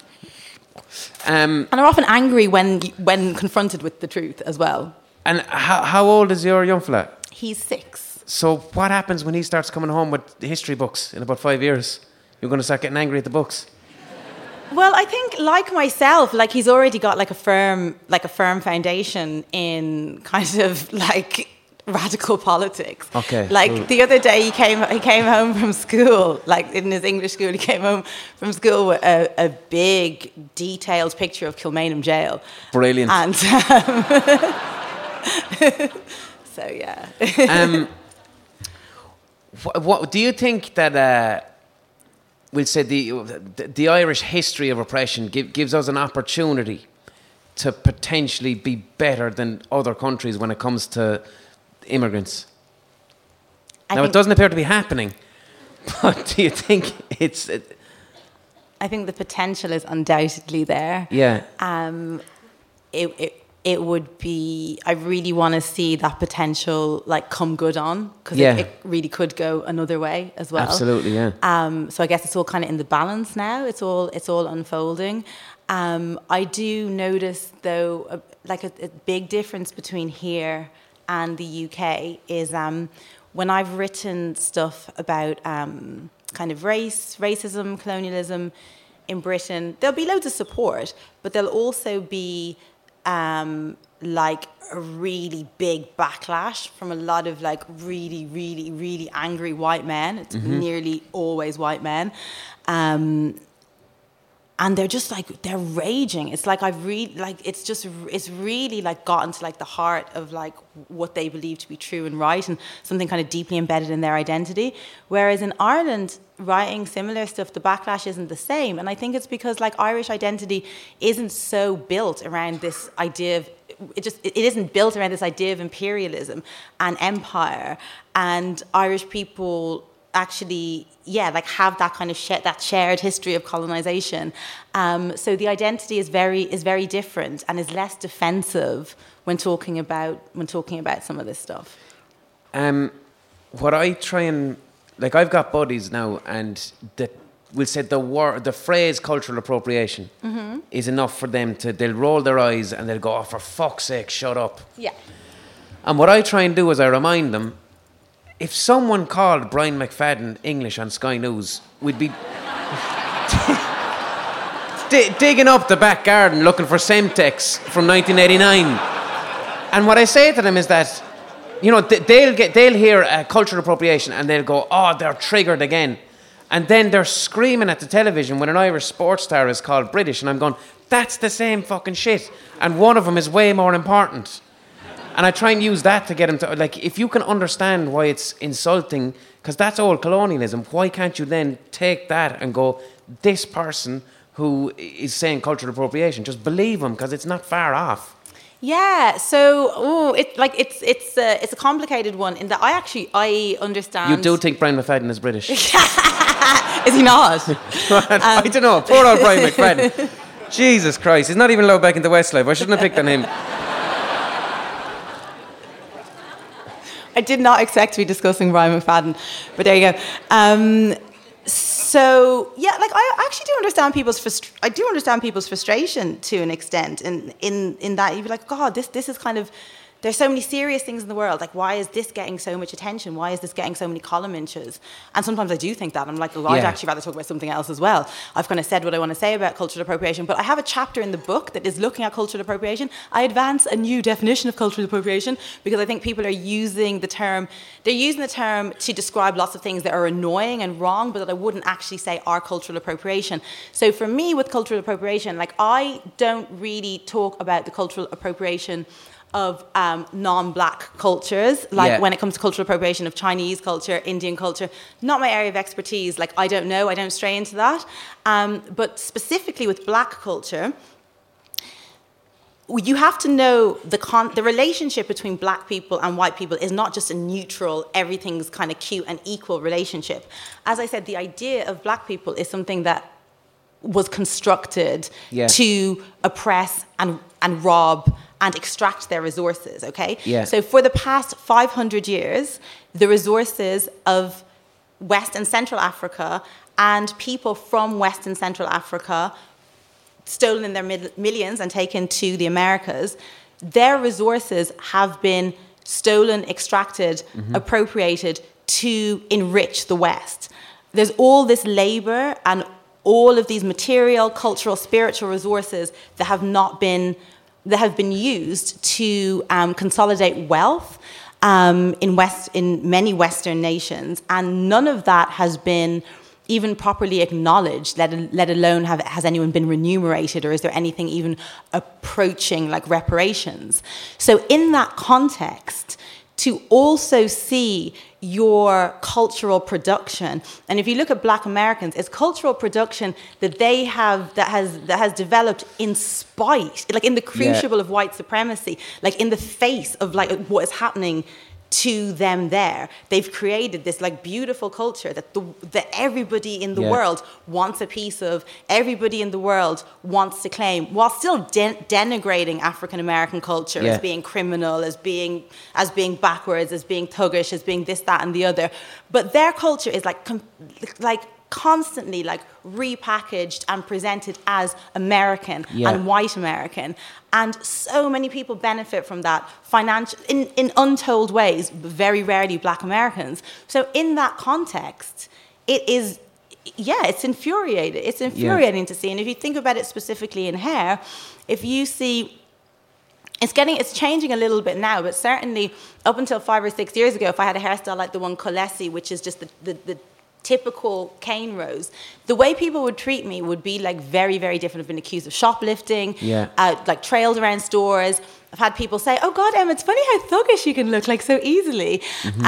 S5: And are often angry when confronted with the truth as well.
S4: And how old is your young fella?
S5: He's 6.
S4: So what happens when he starts coming home with history books in about 5 years? You're going to start getting angry at the books?
S5: Well, I think, like myself, like he's already got like a firm foundation in kind of like radical politics.
S4: Okay.
S5: Like the other day, he came home from school, like in his English school. He came home from school with a big, detailed picture of Kilmainham Jail.
S4: Brilliant.
S5: And so yeah.
S4: What do you think that? We'll say the Irish history of oppression gives us an opportunity to potentially be better than other countries when it comes to immigrants. Now, it doesn't appear to be happening, but do you think it's...
S5: I think the potential is undoubtedly there.
S4: Yeah.
S5: It would be... I really want to see that potential like come good on, because it really could go another way as well.
S4: Absolutely, yeah.
S5: So I guess it's all kind of in the balance now. It's all unfolding. I do notice though, a big difference between here and the UK is when I've written stuff about kind of racism, colonialism in Britain, there'll be loads of support, but there'll also be like a really big backlash from a lot of like really, really, really angry white men. It's nearly always white men. And they're just like, they're raging. It's like it's really like gotten to like the heart of like what they believe to be true and right, and something kind of deeply embedded in their identity. Whereas in Ireland, writing similar stuff, the backlash isn't the same. And I think it's because like Irish identity isn't so built around this idea of, it isn't built around this idea of imperialism and empire, and Irish people actually, have that kind of that shared history of colonization. So the identity is very different and is less defensive when talking about some of this stuff.
S4: What I try and I've got buddies now, and we'll say the phrase cultural appropriation is enough for them they'll roll their eyes and they'll go, oh, for fuck's sake, shut up.
S5: Yeah.
S4: And what I try and do is I remind them, if someone called Brian McFadden English on Sky News, we'd be digging up the back garden looking for Semtex from 1989. And what I say to them is that, you know, they'll hear cultural appropriation and they'll go, oh, they're triggered again. And then they're screaming at the television when an Irish sports star is called British, and I'm going, that's the same fucking shit. And one of them is way more important. And I try and use that to get them to, like, if you can understand why it's insulting, because that's old colonialism, why can't you then take that and go, this person who is saying cultural appropriation, just believe him, because it's not far off.
S5: Yeah, so it's a complicated one in that I understand.
S4: You do think Brian McFadden is British?
S5: Is he not?
S4: I don't know. Poor old Brian McFadden. Jesus Christ, he's not even allowed back into Westlife. I shouldn't have picked on him.
S5: I did not expect to be discussing Brian McFadden, but there you go. So yeah, like I actually do understand people's frustration to an extent, in that you'd be like, God, this is kind of, there's so many serious things in the world. Like, why is this getting so much attention? Why is this getting so many column inches? And sometimes I do think that. I'm like, well, I'd actually rather talk about something else as well. I've kind of said what I want to say about cultural appropriation, but I have a chapter in the book that is looking at cultural appropriation. I advance a new definition of cultural appropriation because I think people are using the term to describe lots of things that are annoying and wrong, but that I wouldn't actually say are cultural appropriation. So for me, with cultural appropriation, like, I don't really talk about the cultural appropriation of non-black cultures, like when it comes to cultural appropriation of Chinese culture, Indian culture, not my area of expertise. Like, I don't know, I don't stray into that. But specifically with black culture, you have to know the relationship between black people and white people is not just a neutral, everything's kind of cute and equal relationship. As I said, the idea of black people is something that was constructed to oppress and rob and extract their resources, okay?
S4: Yeah.
S5: So for the past 500 years, the resources of West and Central Africa and people from West and Central Africa, stolen in their millions and taken to the Americas, their resources have been stolen, extracted, appropriated to enrich the West. There's all this labor and all of these material, cultural, spiritual resources that have been used to consolidate wealth in many Western nations, and none of that has been even properly acknowledged, let alone has anyone been remunerated, or is there anything even approaching like reparations? So in that context, to also see your cultural production, and if you look at Black Americans, it's cultural production that they have that has developed in spite, like in the crucible of white supremacy, like in the face of like what is happening to them there. They've created this like beautiful culture that everybody in the world wants a piece of, everybody in the world wants to claim, while still denigrating African American culture as being criminal, as being backwards, as being thuggish, as being this, that, and the other. But their culture is like constantly like repackaged and presented as American and white American, and so many people benefit from that in untold ways, very rarely Black Americans. So in that context, it's infuriating to see. And if you think about it specifically in hair, if you see, it's changing a little bit now, but certainly up until 5 or 6 years ago, if I had a hairstyle like the one Kolesi, which is just the typical cane rose, the way people would treat me would be like very, very different. I've been accused of shoplifting, like trailed around stores. I've had people say, "Oh God, Em, it's funny how thuggish you can look like so easily."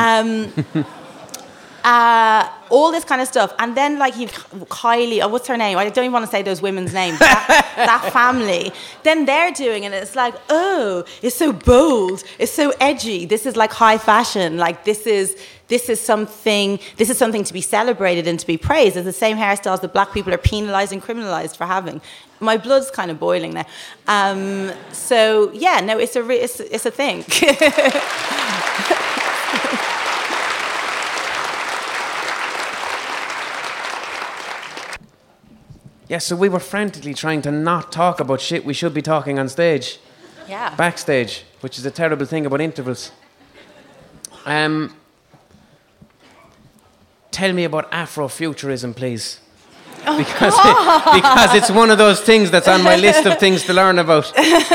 S5: All this kind of stuff. And then like Kylie, what's her name? I don't even want to say those women's names. That family. Then they're doing it, and it's like, oh, it's so bold. It's so edgy. This is like high fashion. Like this is something to be celebrated and to be praised. It's the same hairstyles that Black people are penalised and criminalised for having. My blood's kind of boiling now. So yeah, no, it's a thing.
S4: Yeah, so we were frantically trying to not talk about shit we should be talking on stage.
S5: Yeah.
S4: Backstage, which is a terrible thing about intervals. tell me about Afrofuturism, please? Because it's one of those things that's on my list of things to learn about.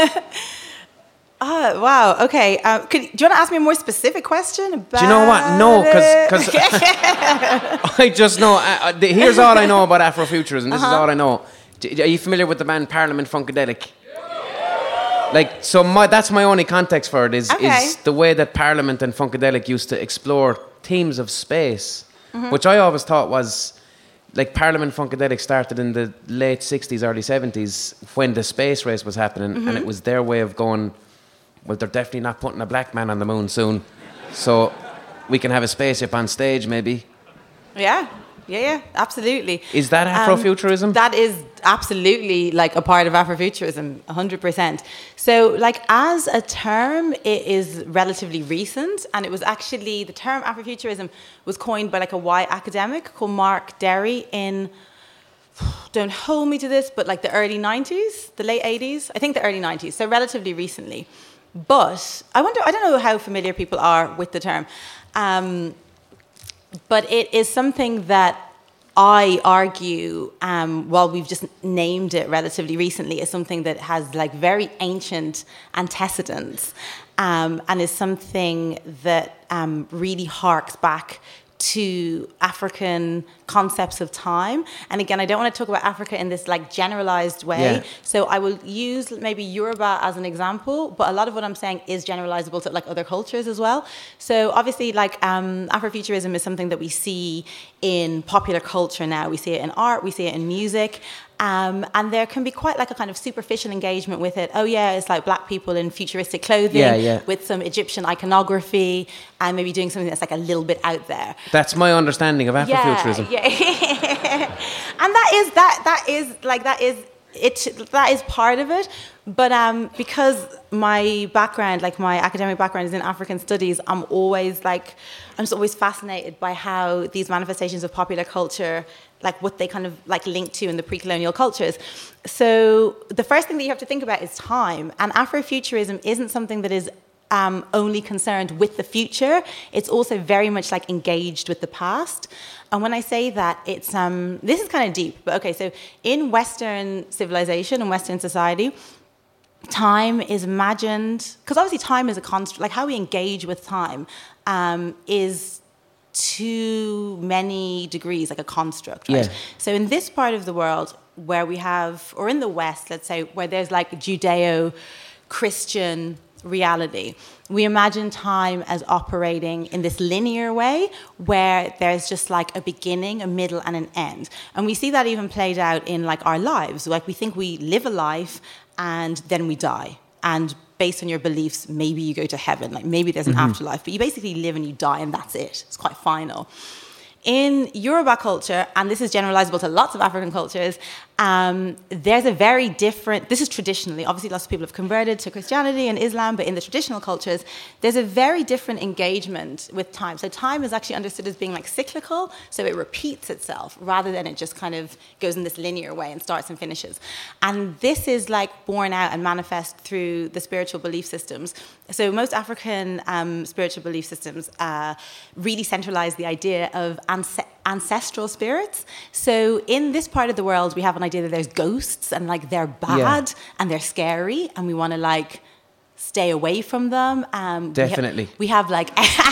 S5: Oh, wow. Okay. Do you want to ask me a more specific question about?
S4: Do you know what? No, because I just know. Here's all I know about Afrofuturism. This is all I know. Are you familiar with the band Parliament Funkadelic? Like, so that's my only context for it is the way that Parliament and Funkadelic used to explore themes of space, which I always thought was, like, Parliament Funkadelic started in the late 60s, early 70s when the space race was happening, and it was their way of going, well, they're definitely not putting a black man on the moon soon, so we can have a spaceship on stage, maybe.
S5: Yeah, absolutely.
S4: Is that Afrofuturism?
S5: That is absolutely like a part of Afrofuturism, 100%. So, like, as a term, it is relatively recent, and it was actually, the term Afrofuturism was coined by like a white academic called Mark Derry in, don't hold me to this, but like the early 90s, the late 80s, I think the early 90s, so relatively recently. But I don't know how familiar people are with the term, but it is something that I argue, while we've just named it relatively recently, is something that has like very ancient antecedents, and is something that really harks back to African concepts of time. And again, I don't want to talk about Africa in this like generalized way. Yeah. So I will use maybe Yoruba as an example, but a lot of what I'm saying is generalizable to like other cultures as well. So obviously like Afrofuturism is something that we see in popular culture now. We see it in art, we see it in music. And there can be quite like a kind of superficial engagement with it. Oh yeah, it's like black people in futuristic clothing with some Egyptian iconography and maybe doing something that's like a little bit out there.
S4: That's my understanding of Afrofuturism.
S5: Yeah. And that is part of it. But because my background, like my academic background is in African studies, I'm just always fascinated by how these manifestations of popular culture, like what they kind of like link to in the pre-colonial cultures. So the first thing that you have to think about is time. And Afrofuturism isn't something that is only concerned with the future. It's also very much like engaged with the past. And when I say that, it's this is kind of deep, but okay, so in Western civilization and Western society, time is imagined, because obviously time is a construct, like how we engage with time is to many degrees like a construct, right? Yeah. So in this part of the world where we have, or in the West, let's say, where there's like Judeo-Christian reality, we imagine time as operating in this linear way where there's just like a beginning, a middle, and an end. And we see that even played out in like our lives. Like we think we live a life and then we die. And based on your beliefs, maybe you go to heaven, like maybe there's an afterlife, but you basically live and you die and that's it. It's quite final. In Yoruba culture, and this is generalizable to lots of African cultures, there's a very different, this is traditionally, obviously lots of people have converted to Christianity and Islam, but in the traditional cultures, there's a very different engagement with time. So time is actually understood as being like cyclical, so it repeats itself rather than it just kind of goes in this linear way and starts and finishes. And this is like born out and manifest through the spiritual belief systems. So most African spiritual belief systems really centralize the idea of ancestral spirits. So in this part of the world, we have an idea that there's ghosts and like they're bad and they're scary and we want to like stay away from them.
S4: Definitely.
S5: We have like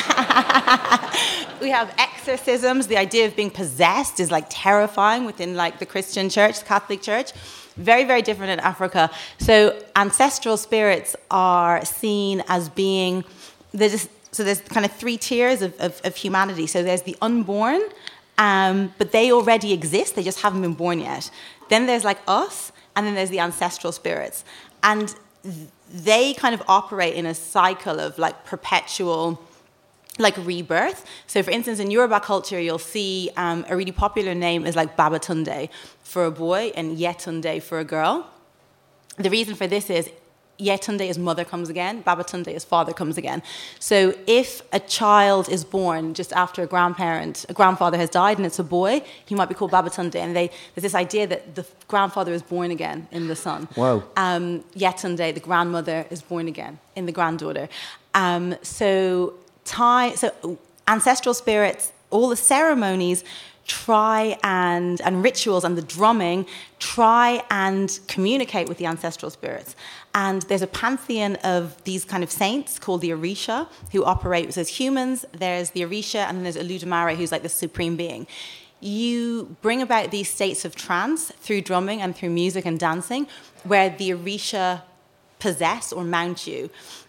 S5: we have exorcisms. The idea of being possessed is like terrifying within like the Christian church, the Catholic church. Very, very different in Africa. So ancestral spirits are seen as being, there's kind of three tiers of humanity. So there's the unborn, but they already exist. They just haven't been born yet. Then there's like us, and then there's the ancestral spirits. And they kind of operate in a cycle of like perpetual like rebirth. So for instance, in Yoruba culture, you'll see a really popular name is like Babatunde for a boy and Yetunde for a girl. The reason for this is Yetunde is mother comes again, Babatunde is father comes again. So if a child is born just after a grandfather has died and it's a boy, he might be called Babatunde. And there's this idea that the grandfather is born again in the son.
S4: Wow.
S5: Yetunde, the grandmother, is born again in the granddaughter. So ancestral spirits all the ceremonies try and rituals and the drumming try and communicate with the ancestral spirits. And there's a pantheon of these kind of saints called the Orisha who operate as humans. There's the Orisha, and then there's Oludumare, who's like the supreme being. You bring about these states of trance through drumming and through music and dancing, where the Orisha possess or mount you.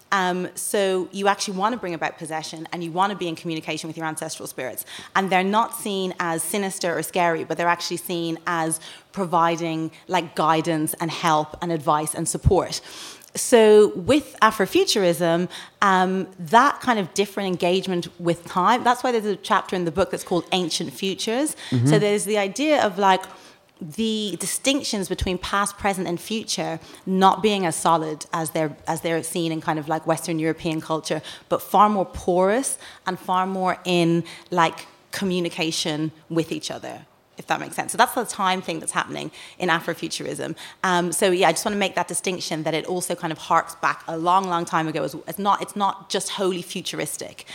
S5: So you actually want to bring about possession, and you want to be in communication with your ancestral spirits. And they're not seen as sinister or scary, but they're actually seen as providing like guidance and help and advice and support. So with Afrofuturism, that kind of different engagement with time, that's why there's a chapter in the book that's called Ancient Futures. Mm-hmm. So there's the idea of like the distinctions between past, present, and future not being as solid as they're seen in kind of like Western European culture, but far more porous and far more in like communication with each other, if that makes sense. So that's the time thing that's happening in Afrofuturism. So yeah, I just want to make that distinction that it also kind of harks back a long, long time ago. It's not just wholly futuristic.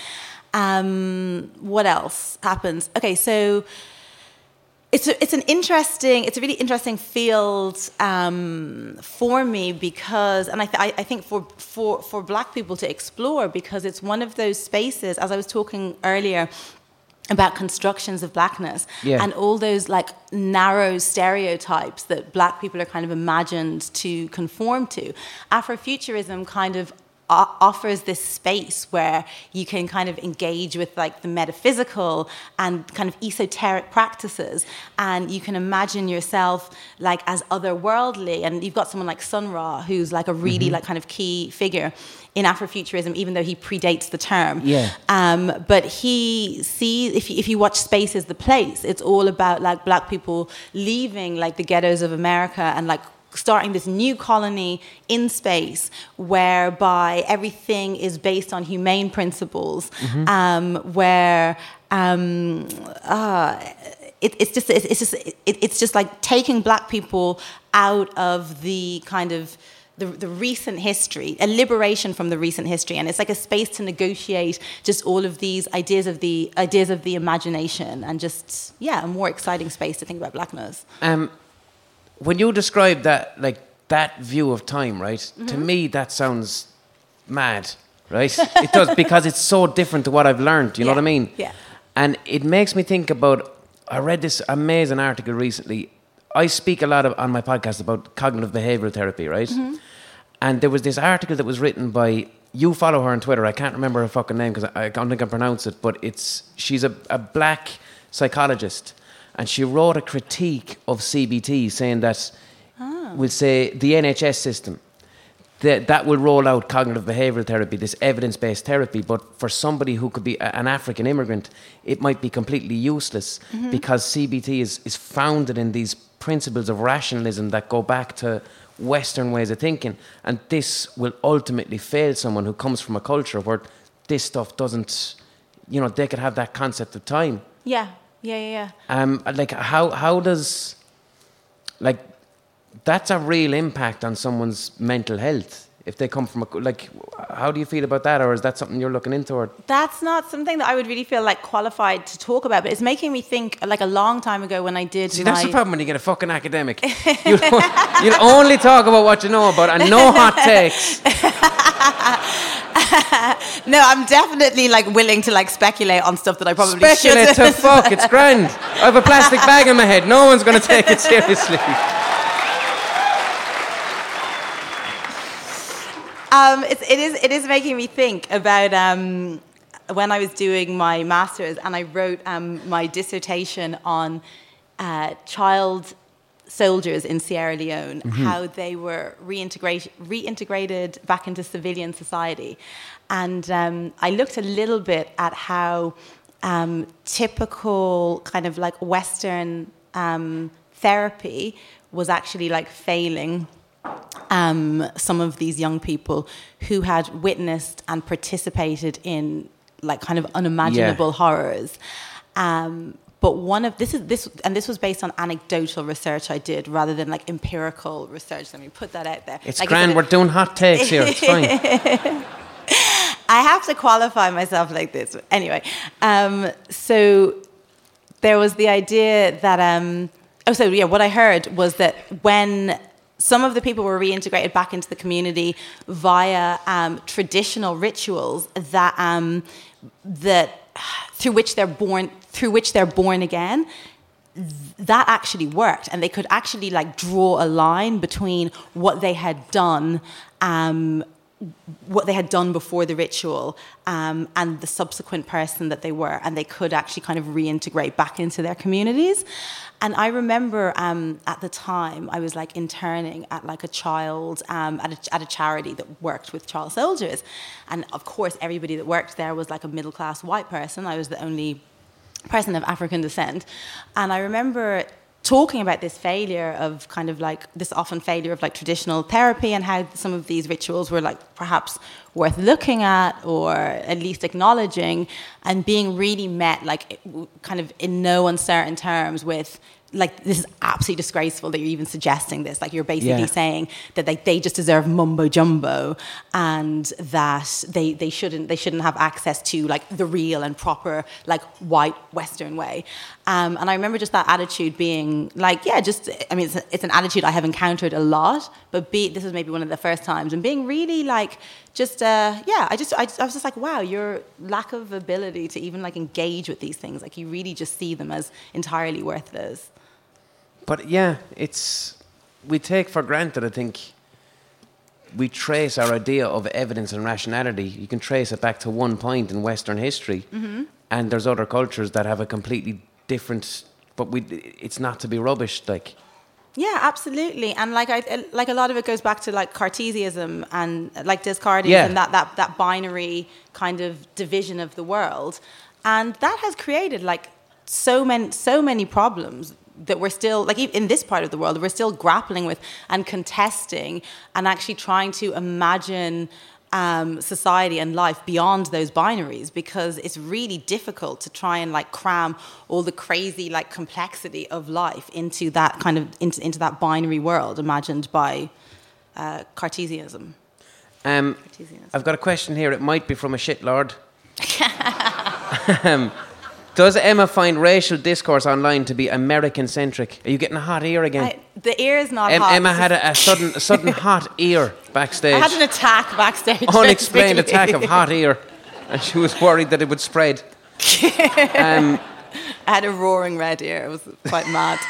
S5: What else happens? Okay, so it's a really interesting field for me because, and I think for Black people to explore, because it's one of those spaces, as I was talking earlier about constructions of Blackness, and all those like narrow stereotypes that Black people are kind of imagined to conform to. Afrofuturism kind of offers this space where you can kind of engage with like the metaphysical and kind of esoteric practices, and you can imagine yourself like as otherworldly. And you've got someone like Sun Ra, who's like a really like kind of key figure in Afrofuturism, even though he predates the term. But he sees, if you watch Spaces, the Place, it's all about like Black people leaving like the ghettos of America and like starting this new colony in space whereby everything is based on humane principles, where it's just like taking Black people out of the kind of the recent history, a liberation from the recent history, and it's like a space to negotiate just all of these ideas of the imagination, and just a more exciting space to think about Blackness.
S4: When you describe that, like that view of time, right? To me, that sounds mad, right? It does, because it's so different to what I've learned. You know what I mean?
S5: Yeah.
S4: And it makes me think about. I read this amazing article recently. I speak a lot on my podcast about cognitive behavioral therapy, right? And there was this article that was written by. You follow her on Twitter. I can't remember her fucking name because I don't think I pronounce it. But she's a Black psychologist. And she wrote a critique of CBT, saying that, we'll say, the NHS system, that will roll out cognitive behavioural therapy, this evidence-based therapy, but for somebody who could be an African immigrant, it might be completely useless, because CBT is founded in these principles of rationalism that go back to Western ways of thinking. And this will ultimately fail someone who comes from a culture where this stuff doesn't, they could have that concept of time.
S5: Yeah.
S4: Like how does, like, that's a real impact on someone's mental health if they come from how do you feel about that, or is that something you're looking into? Or
S5: that's not something that I would really feel like qualified to talk about, but it's making me think like a long time ago when I did.
S4: See, that's the problem when you get a fucking academic. You'll only talk about what you know about and no hot takes.
S5: No, I'm definitely like willing to like speculate on stuff that I probably
S4: speculate
S5: shouldn't.
S4: To fuck, it's grand. I have a plastic bag in my head. No one's going to take it seriously.
S5: It is making me think about when I was doing my master's, and I wrote my dissertation on child soldiers in Sierra Leone, how they were reintegrated back into civilian society. And I looked a little bit at how typical kind of like Western therapy was actually like failing some of these young people who had witnessed and participated in like kind of unimaginable horrors. But this was based on anecdotal research I did rather than like empirical research. Let me put that out there.
S4: It's like, grand. We're doing hot takes here. It's fine.
S5: I have to qualify myself like this. Anyway, so there was the idea that... what I heard was that when some of the people were reintegrated back into the community via traditional rituals that through which they're born again, that actually worked, and they could actually like draw a line between what they had done before the ritual and the subsequent person that they were, and they could actually kind of reintegrate back into their communities. And I remember at the time I was like interning at like a child at a charity that worked with child soldiers, and of course everybody that worked there was like a middle class white person. I was the only person of African descent, and I remember talking about this failure of kind of like this often failure of like traditional therapy, and how some of these rituals were like perhaps worth looking at or at least acknowledging, and being really met like kind of in no uncertain terms with like, this is absolutely disgraceful that you're even suggesting this. Like, you're basically saying that they just deserve mumbo jumbo, and that they shouldn't have access to like the real and proper like white Western way. And I remember just that attitude being like, it's an attitude I have encountered a lot, but this is maybe one of the first times, and being really like, I was just like, wow, your lack of ability to even like engage with these things, like you really just see them as entirely worthless.
S4: But yeah, we take for granted, I think, we trace our idea of evidence and rationality. You can trace it back to one point in Western history, and there's other cultures that have a completely different, but it's not to be rubbished, like.
S5: Yeah, absolutely. And like a lot of it goes back to like Cartesianism and like Descartes and that binary kind of division of the world. And that has created like so many problems that we're still, like in this part of the world, we're still grappling with and contesting, and actually trying to imagine society and life beyond those binaries, because it's really difficult to try and like cram all the crazy like complexity of life into that kind of into that binary world imagined by Cartesianism.
S4: I've got a question here. It might be from a shitlord. Does Emma find racial discourse online to be American-centric? Are you getting a hot ear again?
S5: The ear is not hot.
S4: Emma had a sudden hot ear backstage.
S5: I had an attack backstage.
S4: Unexplained attack of hot ear. And she was worried that it would spread.
S5: I had a roaring red ear. It was quite mad.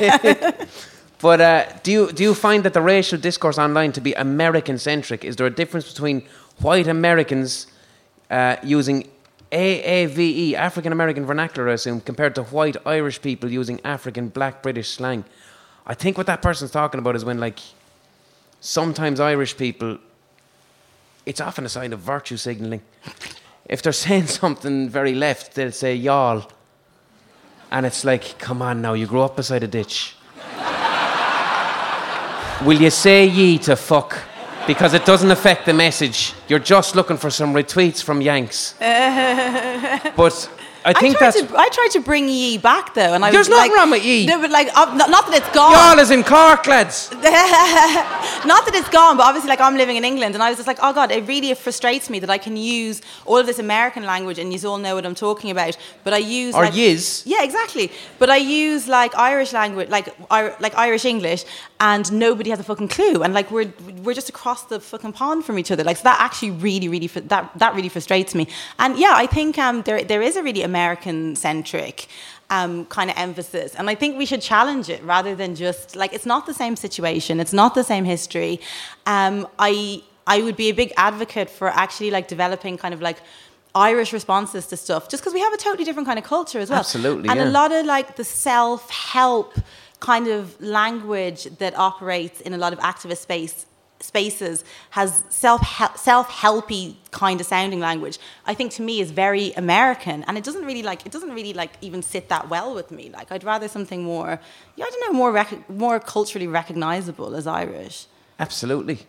S4: But do you find that the racial discourse online to be American-centric? Is there a difference between white Americans using AAVE, African American vernacular, I assume, compared to white Irish people using African Black British slang? I think what that person's talking about is when, like, sometimes Irish people, it's often a sign of virtue signalling. If they're saying something very left, they'll say y'all. And it's like, come on now, you grew up beside a ditch. Will you say ye to fuck? Because it doesn't affect the message. You're just looking for some retweets from Yanks. But I
S5: tried to bring ye back though, and
S4: there's nothing wrong with ye.
S5: No, but like, not that it's gone.
S4: Y'all is in Cork, lads.
S5: Not that it's gone, but obviously, like, I'm living in England, and I was just like, oh God, it really frustrates me that I can use all of this American language, and you all know what I'm talking about, but I use
S4: or yiz.
S5: Yeah, exactly. But I use like Irish language, like Irish English, and nobody has a fucking clue, and like we're just across the fucking pond from each other. Like, so that actually really that really frustrates me. And yeah, I think there is a really American-centric kind of emphasis, and I think we should challenge it rather than just like, it's not the same situation, it's not the same history. I would be a big advocate for actually like developing kind of like Irish responses to stuff, just because we have a totally different kind of culture as well.
S4: Absolutely,
S5: and
S4: yeah.
S5: A lot of like the self-help kind of language that operates in a lot of activist spaces has self-helpy kind of sounding language, I think to me is very American, and it doesn't really even sit that well with me. Like, I'd rather something more, more culturally recognizable as Irish.
S4: Absolutely.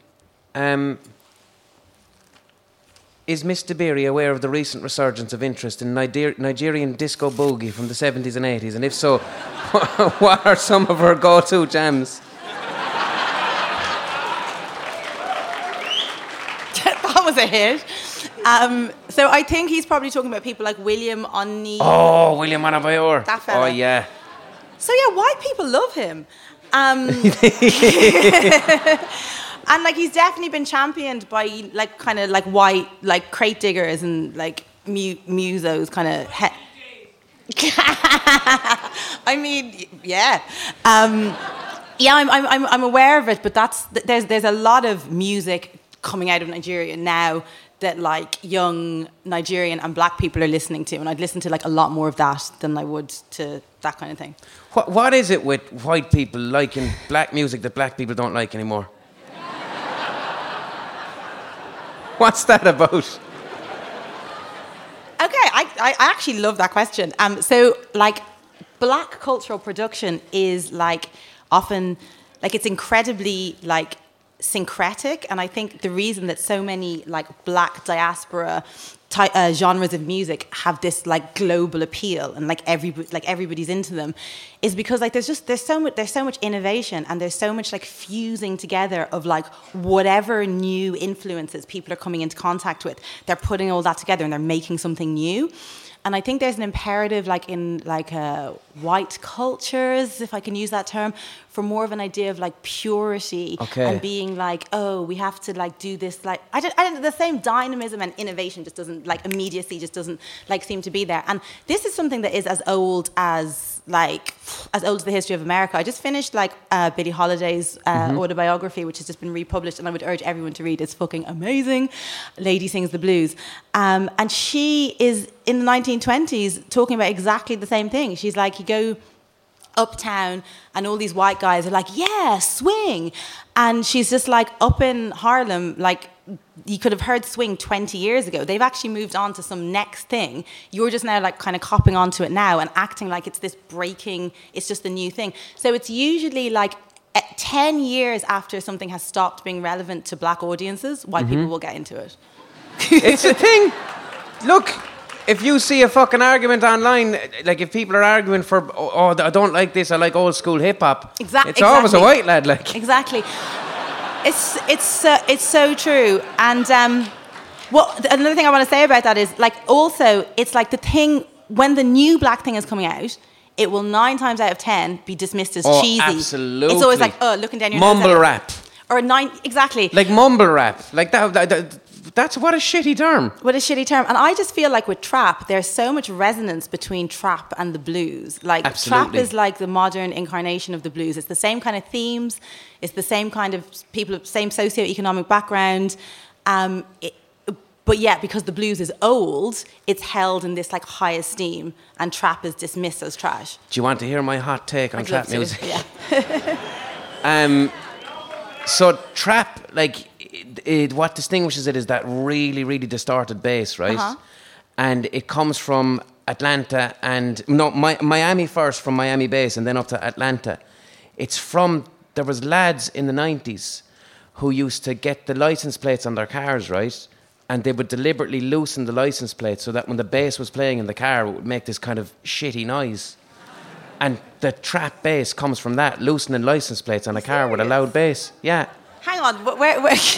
S4: Is Miss DeBerry aware of the recent resurgence of interest in Nigerian disco boogie from the 70s and 80s? And if so, what are some of her go-to jams?
S5: was a hit. So I think he's probably talking about people like William Onni.
S4: Oh, William Anabayor.
S5: That fella.
S4: Oh, yeah.
S5: So yeah, white people love him. And like he's definitely been championed by like kind of like white like crate diggers and like musos kind of. I mean, yeah. Yeah, I'm aware of it, but there's a lot of music coming out of Nigeria now that like young Nigerian and black people are listening to, and I'd listen to like a lot more of that than I would to that kind of thing.
S4: What is it with white people liking black music that black people don't like anymore? What's that about?
S5: Okay, I actually love that question. So like black cultural production is like often like it's incredibly like syncretic, and I think the reason that so many like black diaspora genres of music have this like global appeal and like everybody's into them is because like there's so much innovation, and there's so much like fusing together of like whatever new influences people are coming into contact with. They're putting all that together and they're making something new. And I think there's an imperative, like in like white cultures, if I can use that term, for more of an idea of like purity and being like, oh, we have to like do this. Like I don't, the same dynamism and innovation just doesn't like immediacy just doesn't like seem to be there. And this is something that is as old as the history of America. I just finished like Billie Holiday's autobiography, which has just been republished, and I would urge everyone to read. It's fucking amazing. Lady Sings the Blues, and she is in the 1920s talking about exactly the same thing. She's like, you go uptown and all these white guys are like, yeah, swing, and she's just like, up in Harlem, like you could have heard swing 20 years ago. They've actually moved on to some next thing. You're just now like kind of copping onto it now and acting like it's this breaking, it's just a new thing. So it's usually like 10 years after something has stopped being relevant to black audiences, white people will get into it.
S4: It's a thing. Look, if you see a fucking argument online, like if people are arguing for, oh, I don't like this, I like old school hip hop. It's always a white lad, like.
S5: Exactly. It's so true. And another thing I want to say about that is like also it's like the thing when the new black thing is coming out, it will 9 times out of 10 be dismissed as cheesy.
S4: Absolutely.
S5: It's always like, oh, looking down your
S4: mumble
S5: nose.
S4: rap.
S5: Or exactly.
S4: Like mumble rap. Like that's what a shitty term.
S5: What a shitty term. And I just feel like with trap, there's so much resonance between trap and the blues. Like
S4: Absolutely.
S5: Trap is like the modern incarnation of the blues. It's the same kind of themes. It's the same kind of people, same socioeconomic background. But yeah, because the blues is old, it's held in this like high esteem, and trap is dismissed as trash.
S4: Do you want to hear my hot take on trap music?
S5: Yeah.
S4: So trap, like, what distinguishes it is that really, really distorted bass, right?
S5: Uh-huh.
S4: And it comes from Atlanta and Miami first, from Miami bass, and then up to Atlanta. There was lads in the 90s who used to get the license plates on their cars, right? And they would deliberately loosen the license plate so that when the bass was playing in the car, it would make this kind of shitty noise. And the trap bass comes from that, loosening license plates on a car with a loud bass. Yeah.
S5: Hang on, where?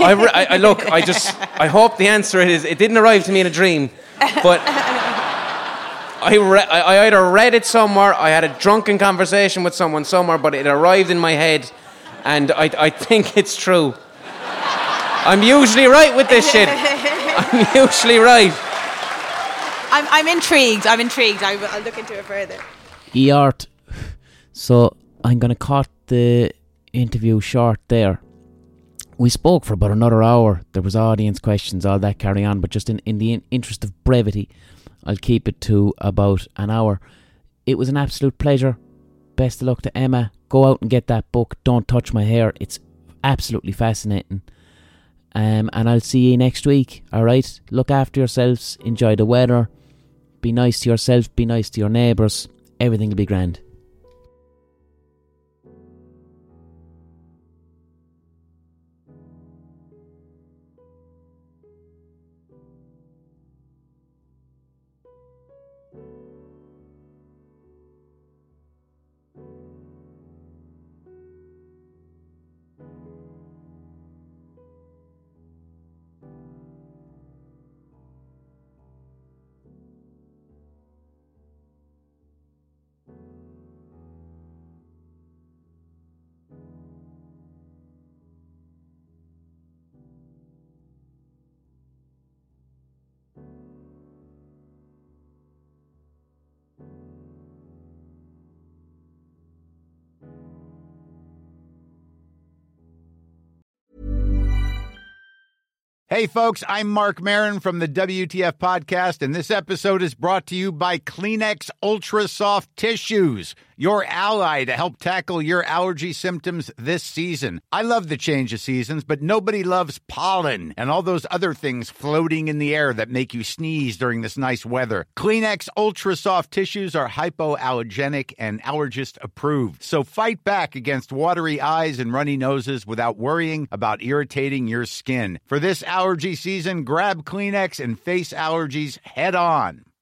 S4: I hope the answer is, it didn't arrive to me in a dream, but I either read it somewhere, I had a drunken conversation with someone somewhere, but it arrived in my head, and I think it's true. I'm usually right with this shit. I'm usually right.
S5: I'm intrigued. I'll look into it further.
S1: Eart. So I'm going to cut the interview short there. We spoke for about another hour. There was audience questions, all that carry on, but just in the interest of brevity, I'll keep it to about an hour. It was an absolute pleasure. Best of luck to Emma. Go out and get that book, Don't Touch My Hair. It's absolutely fascinating. And I'll see you next week. Alright? Look after yourselves. Enjoy the weather. Be nice to yourself. Be nice to your neighbours. Everything will be grand.
S6: Hey, folks, I'm Mark Maron from the WTF Podcast, and this episode is brought to you by Kleenex Ultra Soft Tissues, your ally to help tackle your allergy symptoms this season. I love the change of seasons, but nobody loves pollen and all those other things floating in the air that make you sneeze during this nice weather. Kleenex Ultra Soft Tissues are hypoallergenic and allergist approved, so fight back against watery eyes and runny noses without worrying about irritating your skin. For this allergy season, grab Kleenex and face allergies head on.